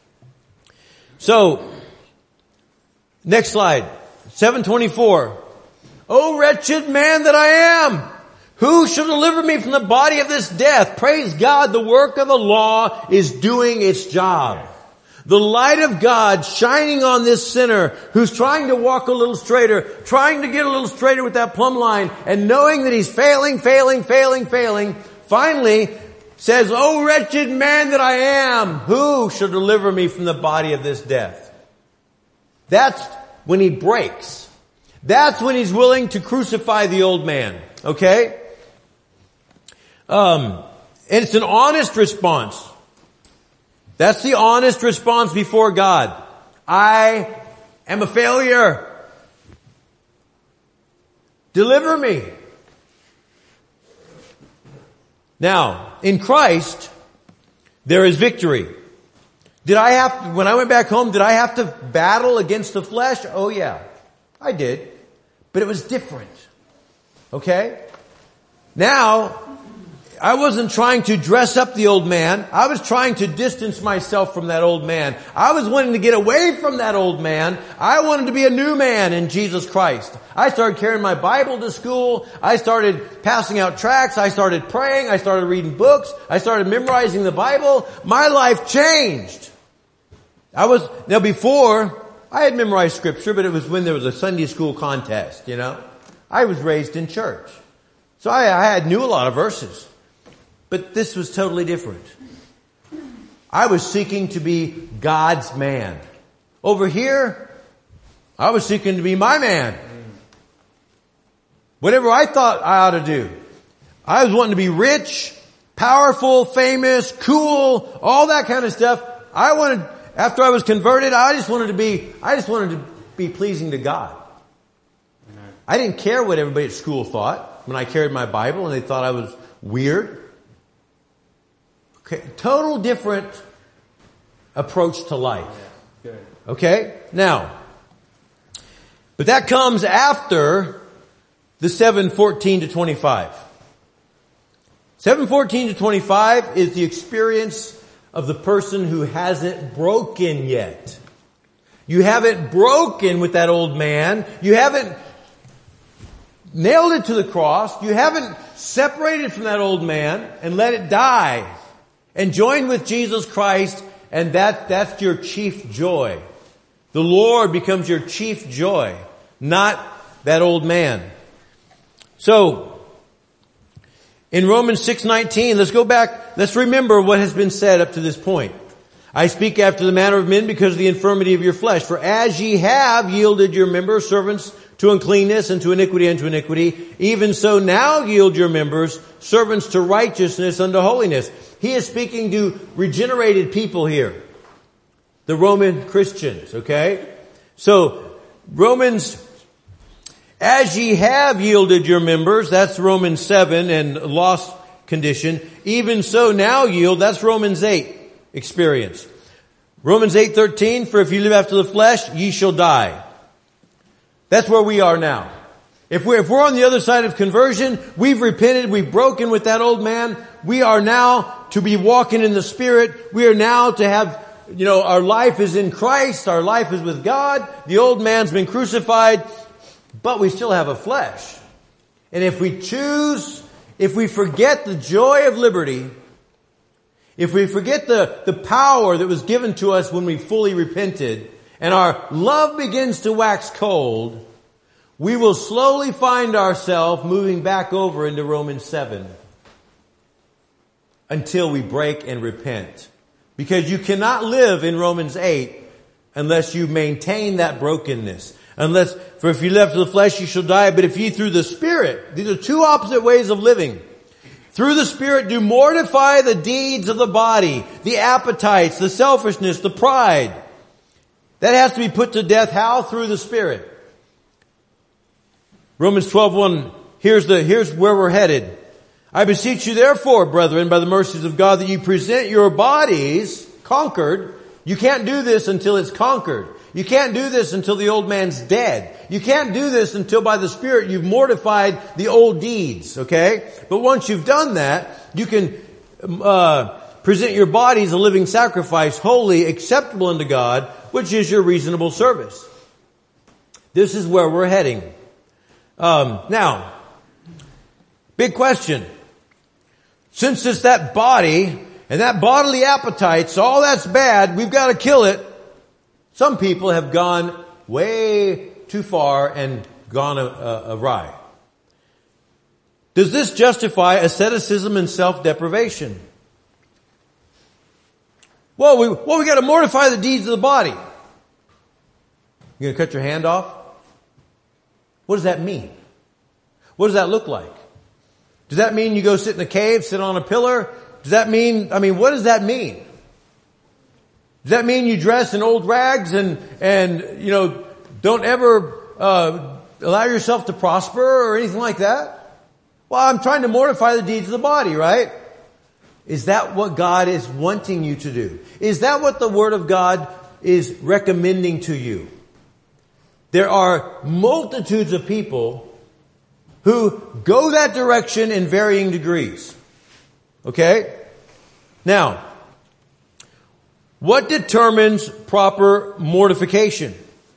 So, next slide. seven twenty-four. O wretched man that I am! Who shall deliver me from the body of this death? Praise God, the work of the law is doing its job. The light of God shining on this sinner who's trying to walk a little straighter, trying to get a little straighter with that plumb line, and knowing that he's failing, failing, failing, failing, finally says, O wretched man that I am, who shall deliver me from the body of this death? That's when he breaks. That's when he's willing to crucify the old man. Okay? Um, and it's an honest response. That's the honest response before God. I am a failure. Deliver me. Now, in Christ, there is victory. Did I have to, when I went back home, did I have to battle against the flesh? Oh yeah, I did. But it was different. Okay? Now, I wasn't trying to dress up the old man. I was trying to distance myself from that old man. I was wanting to get away from that old man. I wanted to be a new man in Jesus Christ. I started carrying my Bible to school. I started passing out tracts. I started praying. I started reading books. I started memorizing the Bible. My life changed. I was, now before, I had memorized scripture, but it was when there was a Sunday school contest, you know. I was raised in church. So I, I had knew a lot of verses. But this was totally different. I was seeking to be God's man. Over here, I was seeking to be my man. Whatever I thought I ought to do. I was wanting to be rich, powerful, famous, cool, all that kind of stuff. I wanted, after I was converted, I just wanted to be, I just wanted to be pleasing to God. I didn't care what everybody at school thought when I carried my Bible and they thought I was weird. Okay, total different approach to life. Okay? Now, but that comes after the seven fourteen to twenty-five. seven fourteen to twenty-five is the experience of the person who hasn't broken yet. You haven't broken with that old man. You haven't nailed it to the cross. You haven't separated from that old man and let it die. And join with Jesus Christ, and that, that's your chief joy. The Lord becomes your chief joy, not that old man. So, in Romans six nineteen, let's go back, let's remember what has been said up to this point. I speak after the manner of men because of the infirmity of your flesh. For as ye have yielded your members servants to uncleanness and to iniquity unto iniquity, even so now yield your members servants to righteousness unto holiness. He is speaking to regenerated people here. The Roman Christians, okay? So, Romans, as ye have yielded your members, that's Romans seven and lost condition. Even so now yield, that's Romans eight experience. Romans eight thirteen, for if you live after the flesh, ye shall die. That's where we are now. If we're, if we're on the other side of conversion, we've repented, we've broken with that old man, we are now to be walking in the Spirit, we are now to have, you know, our life is in Christ, our life is with God, the old man's been crucified, but we still have a flesh. And if we choose, if we forget the joy of liberty, if we forget the, the power that was given to us when we fully repented, and our love begins to wax cold, we will slowly find ourselves moving back over into Romans seven until we break and repent. Because you cannot live in Romans eight unless you maintain that brokenness. Unless, for if you live after the flesh, you shall die. But if ye through the Spirit, these are two opposite ways of living. Through the Spirit do mortify the deeds of the body, the appetites, the selfishness, the pride. That has to be put to death. How? Through the Spirit. Romans twelve one, here's the, here's where we're headed. I beseech you therefore, brethren, by the mercies of God, that you present your bodies conquered. You can't do this until it's conquered. You can't do this until the old man's dead. You can't do this until by the Spirit you've mortified the old deeds, okay? But once you've done that, you can, uh, present your bodies a living sacrifice, holy, acceptable unto God, which is your reasonable service. This is where we're heading. Um, now, big question. Since it's that body and that bodily appetites, all that's bad, we've got to kill it. Some people have gone way too far and gone awry. Does this justify asceticism and self-deprivation? Well, we, well, we got to mortify the deeds of the body. You going to cut your hand off? What does that mean? What does that look like? Does that mean you go sit in a cave, sit on a pillar? Does that mean, I mean, what does that mean? Does that mean you dress in old rags and, and, you know, don't ever, uh, allow yourself to prosper or anything like that? Well, I'm trying to mortify the deeds of the body, right? Is that what God is wanting you to do? Is that what the Word of God is recommending to you? There are multitudes of people who go that direction in varying degrees. Okay? Now, what determines proper mortification?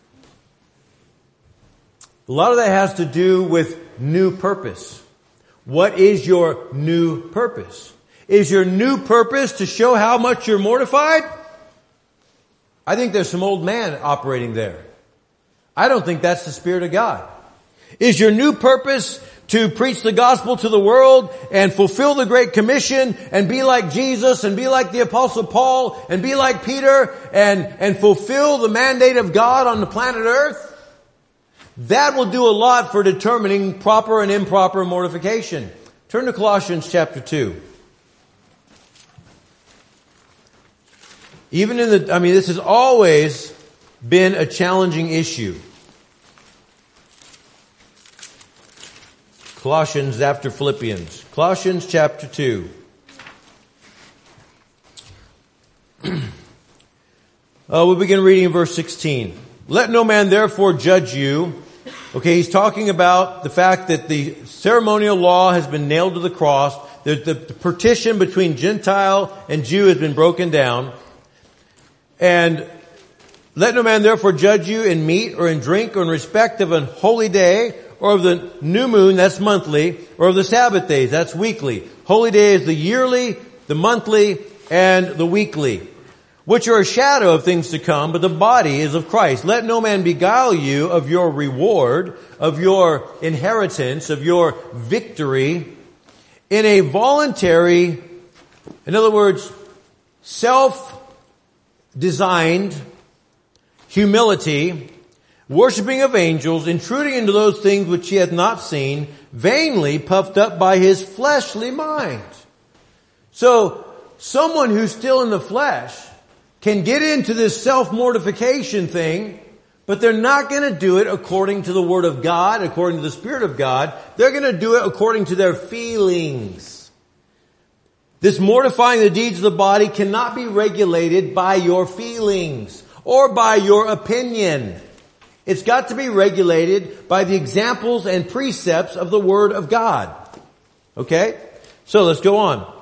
A lot of that has to do with new purpose. What is your new purpose? Is your new purpose to show how much you're mortified? I think there's some old man operating there. I don't think that's the Spirit of God. Is your new purpose to preach the gospel to the world and fulfill the Great Commission and be like Jesus and be like the Apostle Paul and be like Peter and, and fulfill the mandate of God on the planet Earth? That will do a lot for determining proper and improper mortification. Turn to Colossians chapter two. Even in the, I mean, this has always been a challenging issue. Colossians after Philippians. Colossians chapter two. uh, we'll begin reading in verse sixteen. Let no man therefore judge you. Okay, he's talking about the fact that the ceremonial law has been nailed to the cross. The, the, the partition between Gentile and Jew has been broken down. And let no man therefore judge you in meat or in drink or in respect of an holy day or of the new moon, that's monthly, or of the Sabbath days, that's weekly. Holy day is the yearly, the monthly, and the weekly, which are a shadow of things to come, but the body is of Christ. Let no man beguile you of your reward, of your inheritance, of your victory, in a voluntary, in other words, self-designed humility, worshiping of angels, intruding into those things which he hath not seen, vainly puffed up by his fleshly mind. So, someone who's still in the flesh can get into this self-mortification thing, but they're not going to do it according to the Word of God, according to the Spirit of God. They're going to do it according to their feelings. This mortifying the deeds of the body cannot be regulated by your feelings or by your opinion. It's got to be regulated by the examples and precepts of the Word of God. Okay? So let's go on.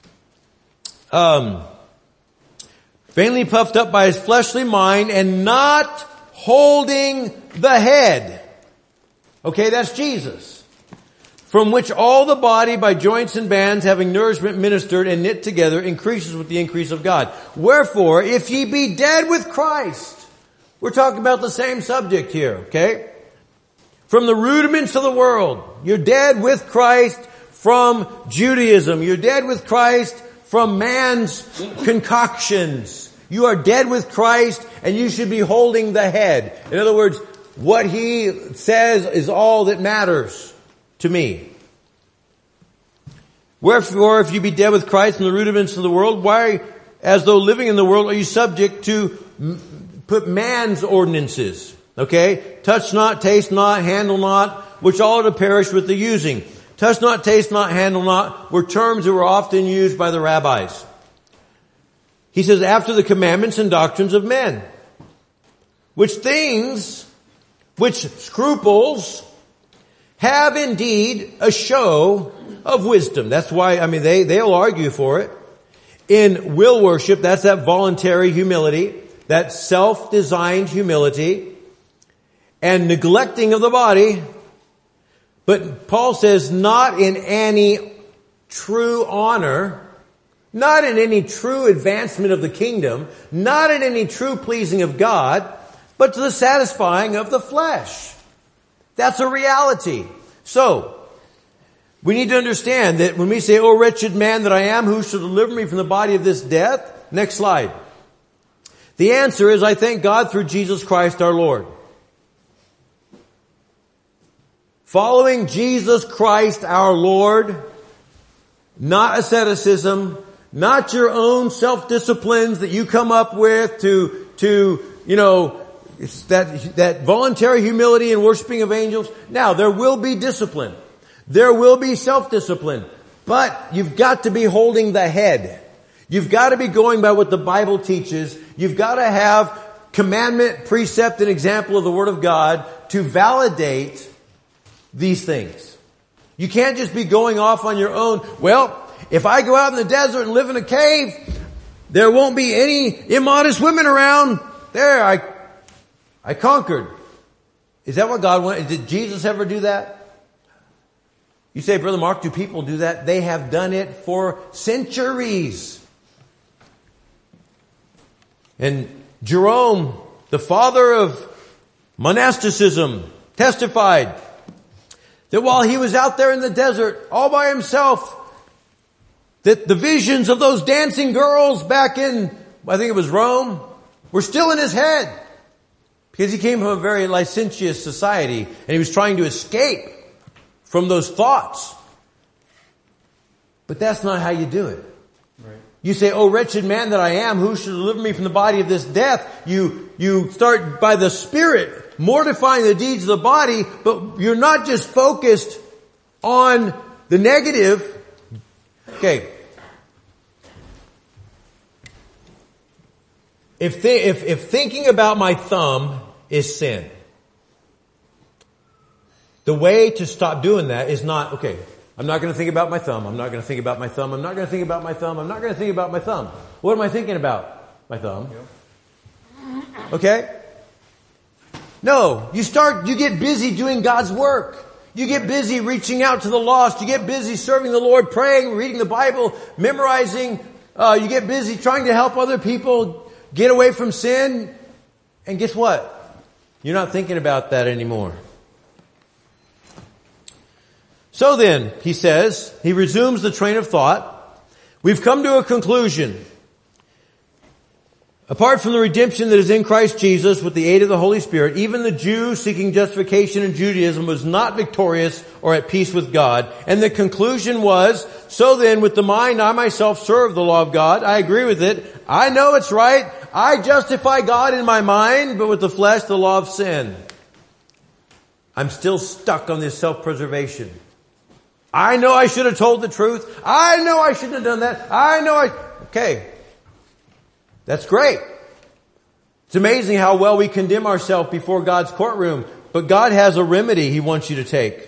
Um, vainly puffed up by his fleshly mind and not holding the head. Okay, that's Jesus. From which all the body by joints and bands having nourishment ministered and knit together increases with the increase of God. Wherefore, if ye be dead with Christ, we're talking about the same subject here, okay? From the rudiments of the world, you're dead with Christ from Judaism. You're dead with Christ from man's concoctions. You are dead with Christ and you should be holding the head. In other words, what he says is all that matters to me. Wherefore, if you be dead with Christ from the rudiments of the world, why, as though living in the world, are you subject to put man's ordinances? Okay? Touch not, taste not, handle not, which all are to perish with the using. Touch not, taste not, handle not were terms that were often used by the rabbis. He says, after the commandments and doctrines of men, which things, which scruples, have indeed a show of wisdom. That's why, I mean, they, they'll argue for it. In will worship, that's that voluntary humility, that self-designed humility, and neglecting of the body. But Paul says, not in any true honor, not in any true advancement of the kingdom, not in any true pleasing of God, but to the satisfying of the flesh. That's a reality. So, we need to understand that when we say, "O wretched man that I am, who shall deliver me from the body of this death?" Next slide. The answer is, I thank God through Jesus Christ our Lord. Following Jesus Christ our Lord, not asceticism, not your own self-disciplines that you come up with to, to, you know, It's that, that voluntary humility and worshiping of angels. Now, there will be discipline. There will be self-discipline. But you've got to be holding the head. You've got to be going by what the Bible teaches. You've got to have commandment, precept, and example of the Word of God to validate these things. You can't just be going off on your own. Well, if I go out in the desert and live in a cave, there won't be any immodest women around. There, I, I conquered. Is that what God wanted? Did Jesus ever do that? You say, Brother Mark, do people do that? They have done it for centuries. And Jerome, the father of monasticism, testified that while he was out there in the desert all by himself, that the visions of those dancing girls back in, I think it was Rome, were still in his head. Because he came from a very licentious society and he was trying to escape from those thoughts. But that's not how you do it. Right. You say, oh wretched man that I am, who shall deliver me from the body of this death? You, you start by the Spirit mortifying the deeds of the body, but you're not just focused on the negative. Okay. If, th- if, if thinking about my thumb is sin, the way to stop doing that is not, okay, I'm not going to think about my thumb. I'm not going to think about my thumb. I'm not going to think about my thumb. I'm not going to think about my thumb. What am I thinking about? My thumb. Okay? No, you start, you get busy doing God's work. You get busy reaching out to the lost. You get busy serving the Lord, praying, reading the Bible, memorizing. Uh, you get busy trying to help other people get away from sin. And guess what? You're not thinking about that anymore. So then, he says, he resumes the train of thought. We've come to a conclusion. Apart from the redemption that is in Christ Jesus with the aid of the Holy Spirit, even the Jew seeking justification in Judaism was not victorious or at peace with God. And the conclusion was, so then with the mind I myself serve the law of God. I agree with it. I know it's right. I justify God in my mind, but with the flesh the law of sin. I'm still stuck on this self-preservation. I know I should have told the truth. I know I shouldn't have done that. I know I... Okay. That's great. It's amazing how well we condemn ourselves before God's courtroom. But God has a remedy He wants you to take.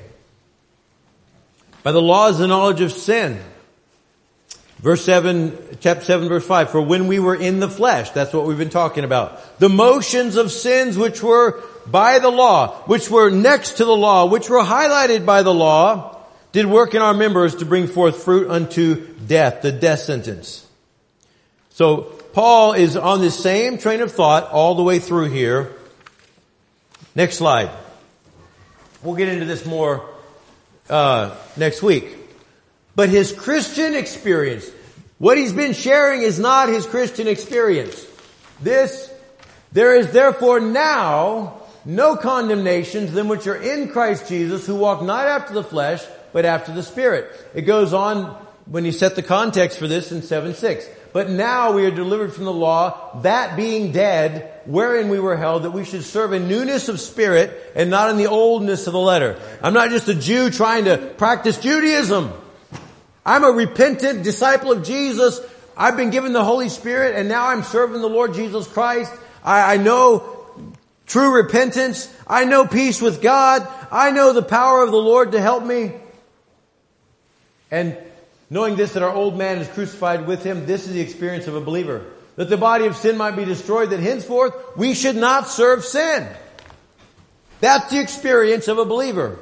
By the law is the knowledge of sin. Verse seven, chapter seven, verse five. For when we were in the flesh, that's what we've been talking about. The motions of sins which were by the law, which were next to the law, which were highlighted by the law, did work in our members to bring forth fruit unto death, the death sentence. So, Paul is on this same train of thought all the way through here. Next slide. We'll get into this more uh next week. But his Christian experience, what he's been sharing is not his Christian experience. This, there is therefore now no condemnation to them which are in Christ Jesus, who walk not after the flesh, but after the Spirit. It goes on when you set the context for this in seven six. But now we are delivered from the law, that being dead, wherein we were held, that we should serve in newness of spirit and not in the oldness of the letter. I'm not just a Jew trying to practice Judaism. I'm a repentant disciple of Jesus. I've been given the Holy Spirit and now I'm serving the Lord Jesus Christ. I, I know true repentance. I know peace with God. I know the power of the Lord to help me. And knowing this, that our old man is crucified with Him, this is the experience of a believer. That the body of sin might be destroyed, that henceforth we should not serve sin. That's the experience of a believer.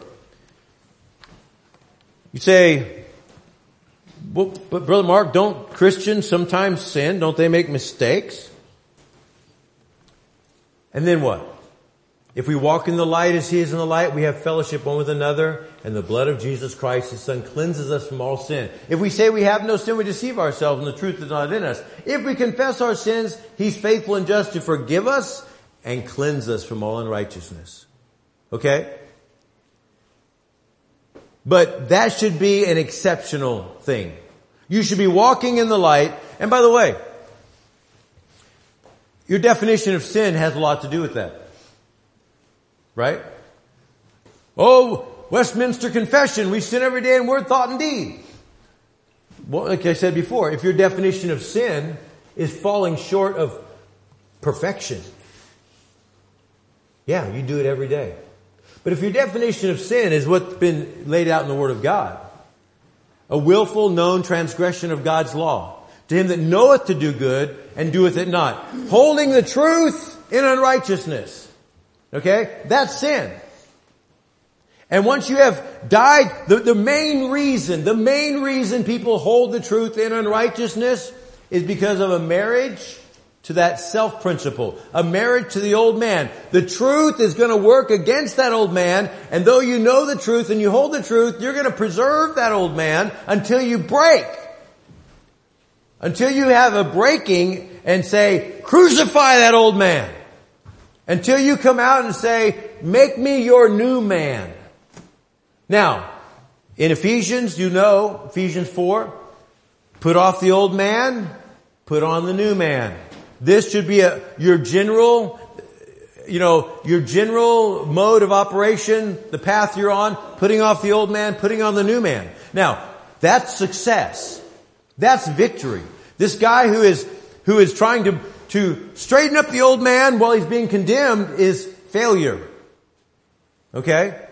You say, well, but Brother Mark, don't Christians sometimes sin? Don't they make mistakes? And then what? If we walk in the light as He is in the light, we have fellowship one with another, and the blood of Jesus Christ, His Son, cleanses us from all sin. If we say we have no sin, we deceive ourselves, and the truth is not in us. If we confess our sins, He's faithful and just to forgive us and cleanse us from all unrighteousness. Okay? But that should be an exceptional thing. You should be walking in the light. And by the way, your definition of sin has a lot to do with that. right? Oh, Westminster Confession, we sin every day in word, thought, and deed. Well, like I said before, if your definition of sin is falling short of perfection, yeah, you do it every day. But if your definition of sin is what's been laid out in the Word of God, a willful, known transgression of God's law, to him that knoweth to do good and doeth it not, holding the truth in unrighteousness. Okay? That's sin. And once you have died, the, the main reason, the main reason people hold the truth in unrighteousness is because of a marriage to that self-principle, a marriage to the old man. The truth is going to work against that old man, and though you know the truth and you hold the truth, you're going to preserve that old man until you break. Until you have a breaking and say, crucify that old man. Until you come out and say, make me your new man. Now, in Ephesians, you know, Ephesians four, put off the old man, put on the new man. This should be a, your general, you know, your general mode of operation, the path you're on, putting off the old man, putting on the new man. Now, that's success. That's victory. This guy who is, who is trying to, to straighten up the old man while he's being condemned is failure. Okay?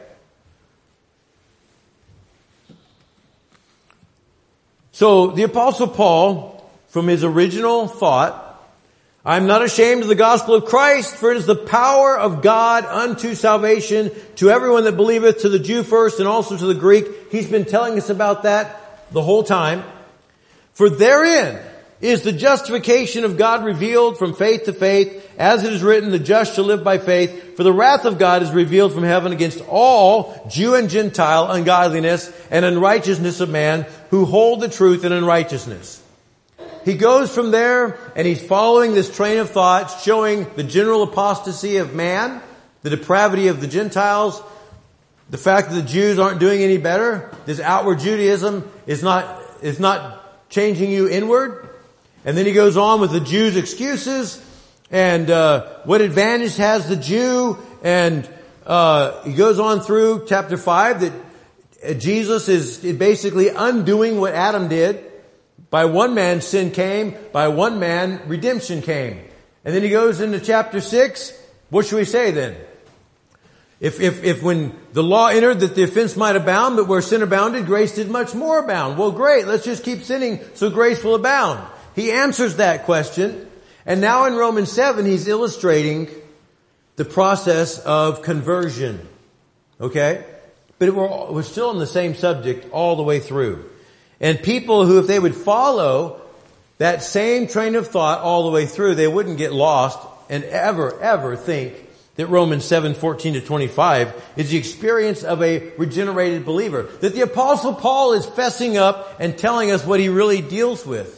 So, the Apostle Paul, from his original thought, I am not ashamed of the gospel of Christ, for it is the power of God unto salvation to everyone that believeth, to the Jew first and also to the Greek. He's been telling us about that the whole time. For therein is the justification of God revealed from faith to faith, as it is written, the just shall live by faith. For the wrath of God is revealed from heaven against all Jew and Gentile ungodliness and unrighteousness of man, who hold the truth in unrighteousness. He goes from there and he's following this train of thought showing the general apostasy of man, the depravity of the Gentiles, the fact that the Jews aren't doing any better. This outward Judaism is not, is not changing you inward. And then he goes on with the Jews' excuses and uh what advantage has the Jew, and uh he goes on through chapter five that Jesus is basically undoing what Adam did. By one man sin came, by one man redemption came. And then he goes into chapter six. What should we say then? If, if, if when the law entered that the offense might abound, but where sin abounded, grace did much more abound. Well, great. Let's just keep sinning so grace will abound. He answers that question. And now in Romans seven, he's illustrating the process of conversion. Okay? But we're, we're still on the same subject all the way through. And people who, if they would follow that same train of thought all the way through, they wouldn't get lost and ever, ever think that Romans seven, fourteen to twenty-five is the experience of a regenerated believer. That the Apostle Paul is fessing up and telling us what he really deals with.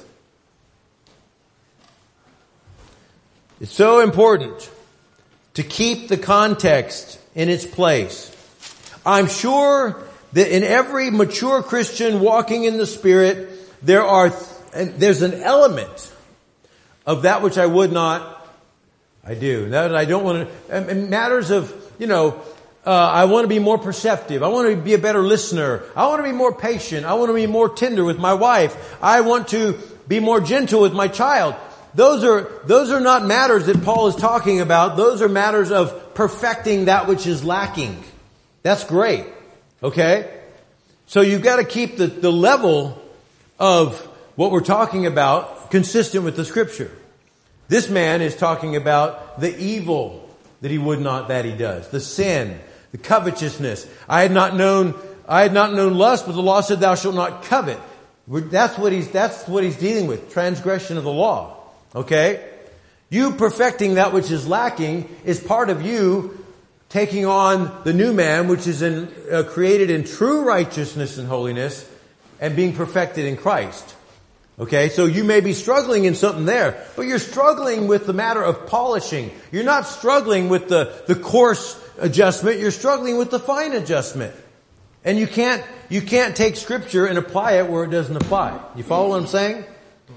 It's so important to keep the context in its place. I'm sure that in every mature Christian walking in the Spirit, there are, and there's an element of that which I would not, I do. That I don't want to, in matters of, you know, uh, I want to be more perceptive. I want to be a better listener. I want to be more patient. I want to be more tender with my wife. I want to be more gentle with my child. Those are, those are not matters that Paul is talking about. Those are matters of perfecting that which is lacking. That's great. Okay? So you've got to keep the, the level of what we're talking about consistent with the Scripture. This man is talking about the evil that he would not that he does. The sin, the covetousness. I had not known, I had not known lust, but the law said thou shalt not covet. That's what he's, that's what he's dealing with. Transgression of the law. Okay? You perfecting that which is lacking is part of you taking on the new man, which is in, uh, created in true righteousness and holiness, and being perfected in Christ. Okay, so you may be struggling in something there, but you're struggling with the matter of polishing. You're not struggling with the, the coarse adjustment, you're struggling with the fine adjustment. And you can't, you can't take Scripture and apply it where it doesn't apply. You follow what I'm saying?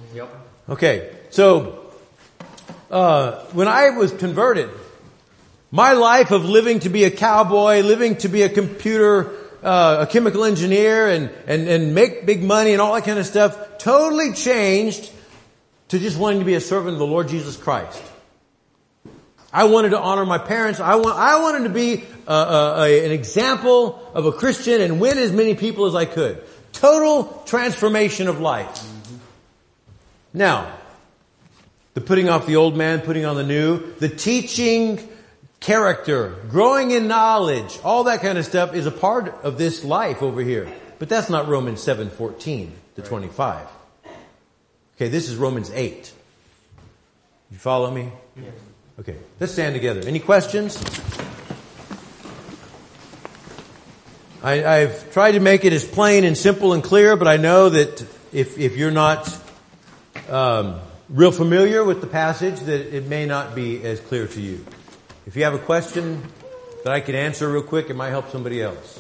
Yep. Okay, so, uh, when I was converted, My life of living to be a cowboy, living to be a computer, uh, a chemical engineer and, and, and make big money and all that kind of stuff totally changed to just wanting to be a servant of the Lord Jesus Christ. I wanted to honor my parents. I want, I wanted to be a, a, a, an example of a Christian and win as many people as I could. Total transformation of life. Mm-hmm. Now, the putting off the old man, putting on the new, the teaching character, growing in knowledge, all that kind of stuff is a part of this life over here. But that's not Romans seven fourteen to twenty-five. Okay, this is Romans eight. You follow me? Yes. Okay, let's stand together. Any questions? I, I've tried to make it as plain and simple and clear, but I know that if, if you're not um, real familiar with the passage, that it may not be as clear to you. If you have a question that I can answer real quick, it might help somebody else.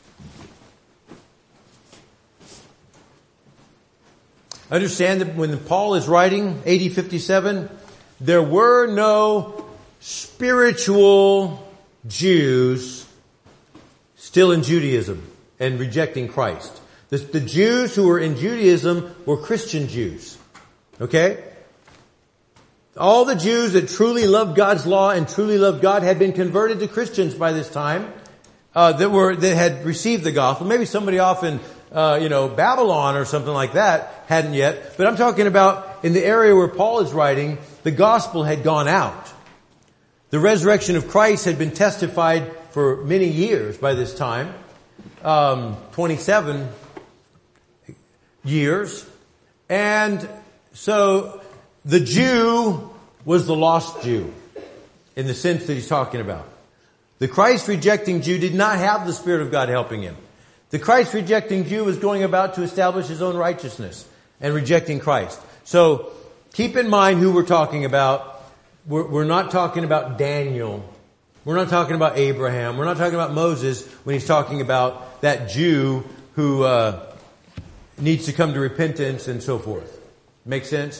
Understand that when Paul is writing, A D fifty-seven, there were no spiritual Jews still in Judaism and rejecting Christ. The, the Jews who were in Judaism were Christian Jews. Okay? All the Jews that truly loved God's law and truly loved God had been converted to Christians by this time, uh, that were, that had received the gospel. Maybe somebody off in, uh, you know, Babylon or something like that hadn't yet. But I'm talking about in the area where Paul is writing, the gospel had gone out. The resurrection of Christ had been testified for many years by this time. Um, twenty-seven years. And so the Jew was the lost Jew in the sense that he's talking about. The Christ-rejecting Jew did not have the Spirit of God helping him. The Christ-rejecting Jew was going about to establish his own righteousness and rejecting Christ. So keep in mind who we're talking about. We're, we're not talking about Daniel. We're not talking about Abraham. We're not talking about Moses when he's talking about that Jew who uh, needs to come to repentance and so forth. Make sense?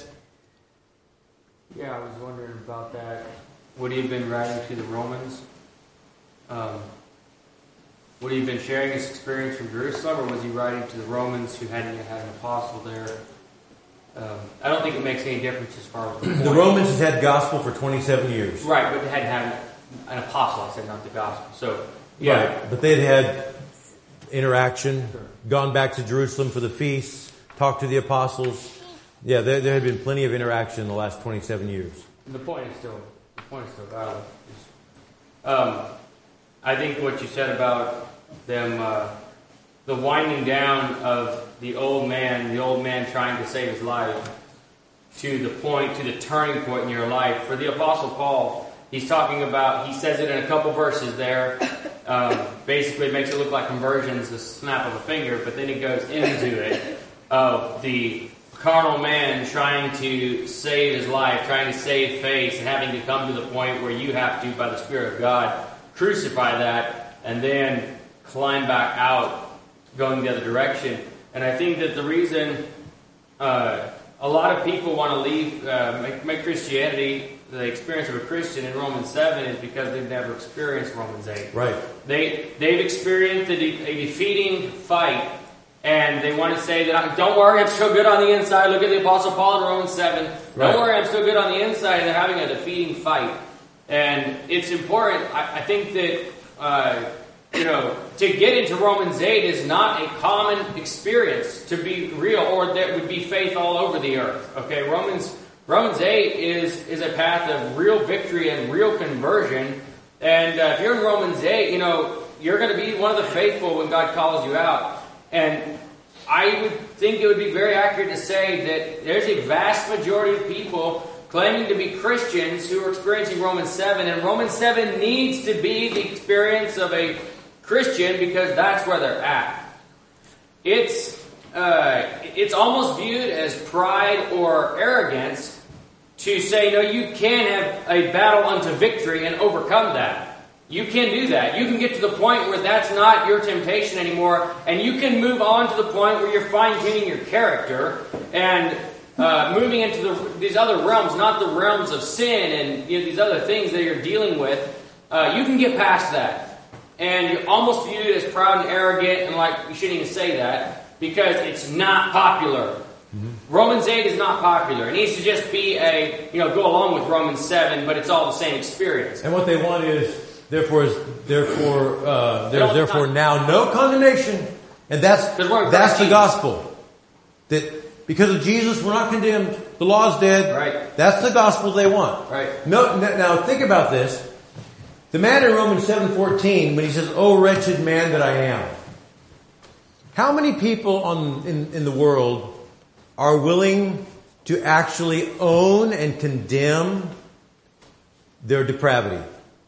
Yeah, I was wondering about that. Would he have been writing to the Romans? Um, would he have been sharing his experience from Jerusalem, or was he writing to the Romans who hadn't yet had an apostle there? Um, I don't think it makes any difference as far as the point. The Romans has had gospel for twenty-seven years. Right, but they hadn't had an apostle, I said, not the gospel. So, yeah. Right, but they'd had interaction, sure. Gone back to Jerusalem for the feasts, talked to the apostles. Yeah, there, there had been plenty of interaction in the last twenty-seven years. The point is still, the point is still valid. Um, I think what you said about them, uh, the winding down of the old man, the old man trying to save his life, to the point, to the turning point in your life. For the Apostle Paul, he's talking about, he says it in a couple verses there. Um, basically, it makes it look like conversion's the snap of a finger, but then he goes into it of the carnal man trying to save his life, trying to save face, and having to come to the point where you have to, by the Spirit of God, crucify that and then climb back out, going the other direction. And I think that the reason uh, a lot of people want to leave, uh, make, make Christianity the experience of a Christian in Romans seven is because they've never experienced Romans eight. Right. They, they've experienced a, de- a defeating fight. And they want to say that, don't worry, I'm still good on the inside. Look at the Apostle Paul in Romans seven. Right. Don't worry, I'm still good on the inside. They're having a defeating fight. And it's important. I, I think that, uh, you know, to get into Romans eight is not a common experience, to be real, or there would be faith all over the earth. Okay, Romans Romans eight is, is a path of real victory and real conversion. And uh, if you're in Romans eight, you know, you're going to be one of the faithful when God calls you out. And I would think it would be very accurate to say that there's a vast majority of people claiming to be Christians who are experiencing Romans seven, and Romans seven needs to be the experience of a Christian because that's where they're at. It's uh, it's almost viewed as pride or arrogance to say, no, you can have a battle unto victory and overcome that. You can do that. You can get to the point where that's not your temptation anymore, and you can move on to the point where you're fine-tuning your character and uh, moving into the, these other realms, not the realms of sin and you know, these other things that you're dealing with. uh, you can get past that. And you're almost viewed as proud and arrogant, and like, you shouldn't even say that, because it's not popular. Mm-hmm. Romans eight is not popular. It needs to just be a, you know, go along with Romans seven, but it's all the same experience. And what they want is, therefore, is therefore, uh, there's therefore now no condemnation. And that's, that's the gospel. That because of Jesus, we're not condemned. The law's dead. Right. That's the gospel they want. Right. No, now think about this. The man in Romans seven fourteen, when he says, "Oh wretched man that I am." How many people on, in, in the world are willing to actually own and condemn their depravity?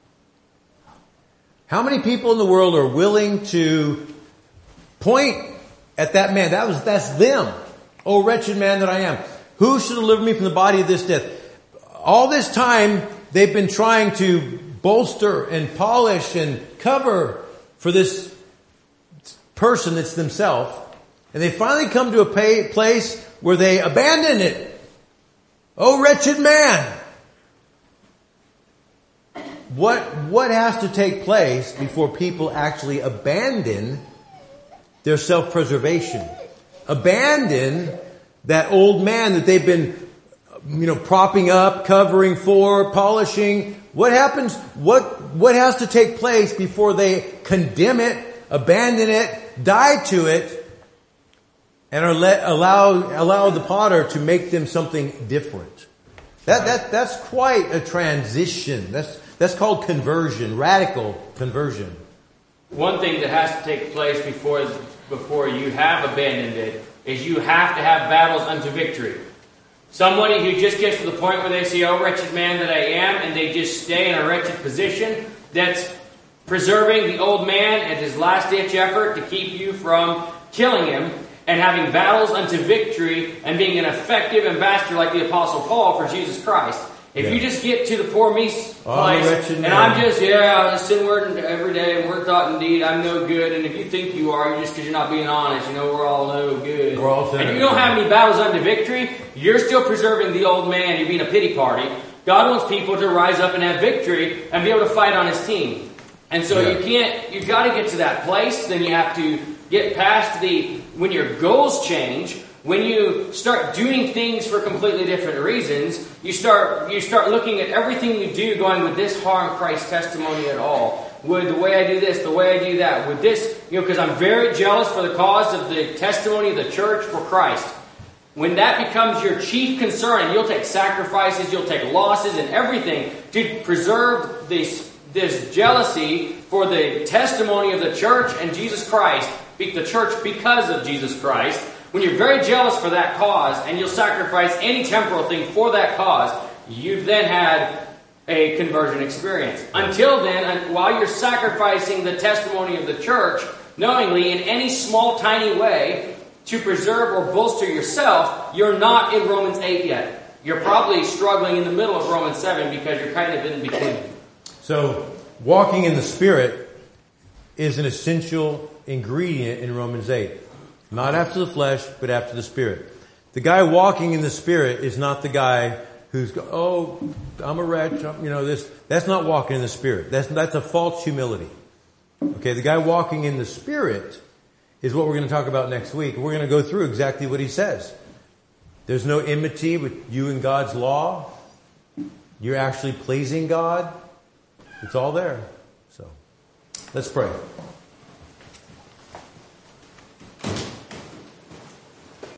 How many people in the world are willing to point at that man? That was, that's them. "Oh wretched man that I am. Who should deliver me from the body of this death?" All this time, they've been trying to bolster and polish and cover for this person that's themselves. And they finally come to a pay, place where they abandon it. "Oh wretched man." What, what has to take place before people actually abandon their self-preservation? Abandon that old man that they've been, you know, propping up, covering for, polishing. What happens? What, what has to take place before they condemn it, abandon it, die to it, and are let, allow, allow the potter to make them something different? That, that, that's quite a transition. That's, that's called conversion, radical conversion. One thing that has to take place before, before you have abandoned it is you have to have battles unto victory. Somebody who just gets to the point where they say, "Oh wretched man that I am," and they just stay in a wretched position, that's preserving the old man at his last ditch effort to keep you from killing him, and having battles unto victory, and being an effective ambassador like the Apostle Paul for Jesus Christ. If yeah. you just get to the poor me place, oh, and I'm just, yeah, I sin word every day, and word, thought, and deed, I'm no good, and if you think you are, you're just because you're not being honest, you know, we're all no good. We're all and you don't have any battles unto victory, you're still preserving the old man, you're being a pity party. God wants people to rise up and have victory, and be able to fight on His team. And so yeah. you can't, you've got to get to that place, then you have to get past the, when your goals change, when you start doing things for completely different reasons, you start you start looking at everything you do going, would this harm Christ's testimony at all? Would the way I do this, the way I do that, would this, you know, because I'm very jealous for the cause of the testimony of the church for Christ. When that becomes your chief concern, and you'll take sacrifices, you'll take losses and everything to preserve this, this jealousy for the testimony of the church and Jesus Christ, the church because of Jesus Christ. When you're very jealous for that cause, and you'll sacrifice any temporal thing for that cause, you've then had a conversion experience. Until then, while you're sacrificing the testimony of the church, knowingly, in any small, tiny way, to preserve or bolster yourself, you're not in Romans eight yet. You're probably struggling in the middle of Romans seven because you're kind of in between. So, walking in the Spirit is an essential ingredient in Romans eight. Not after the flesh, but after the Spirit. The guy walking in the Spirit is not the guy who's, "Oh, I'm a wretch, I'm, you know, this." That's not walking in the Spirit. That's, that's a false humility. Okay, the guy walking in the Spirit is what we're going to talk about next week. We're going to go through exactly what he says. There's no enmity with you and God's law. You're actually pleasing God. It's all there. So, let's pray.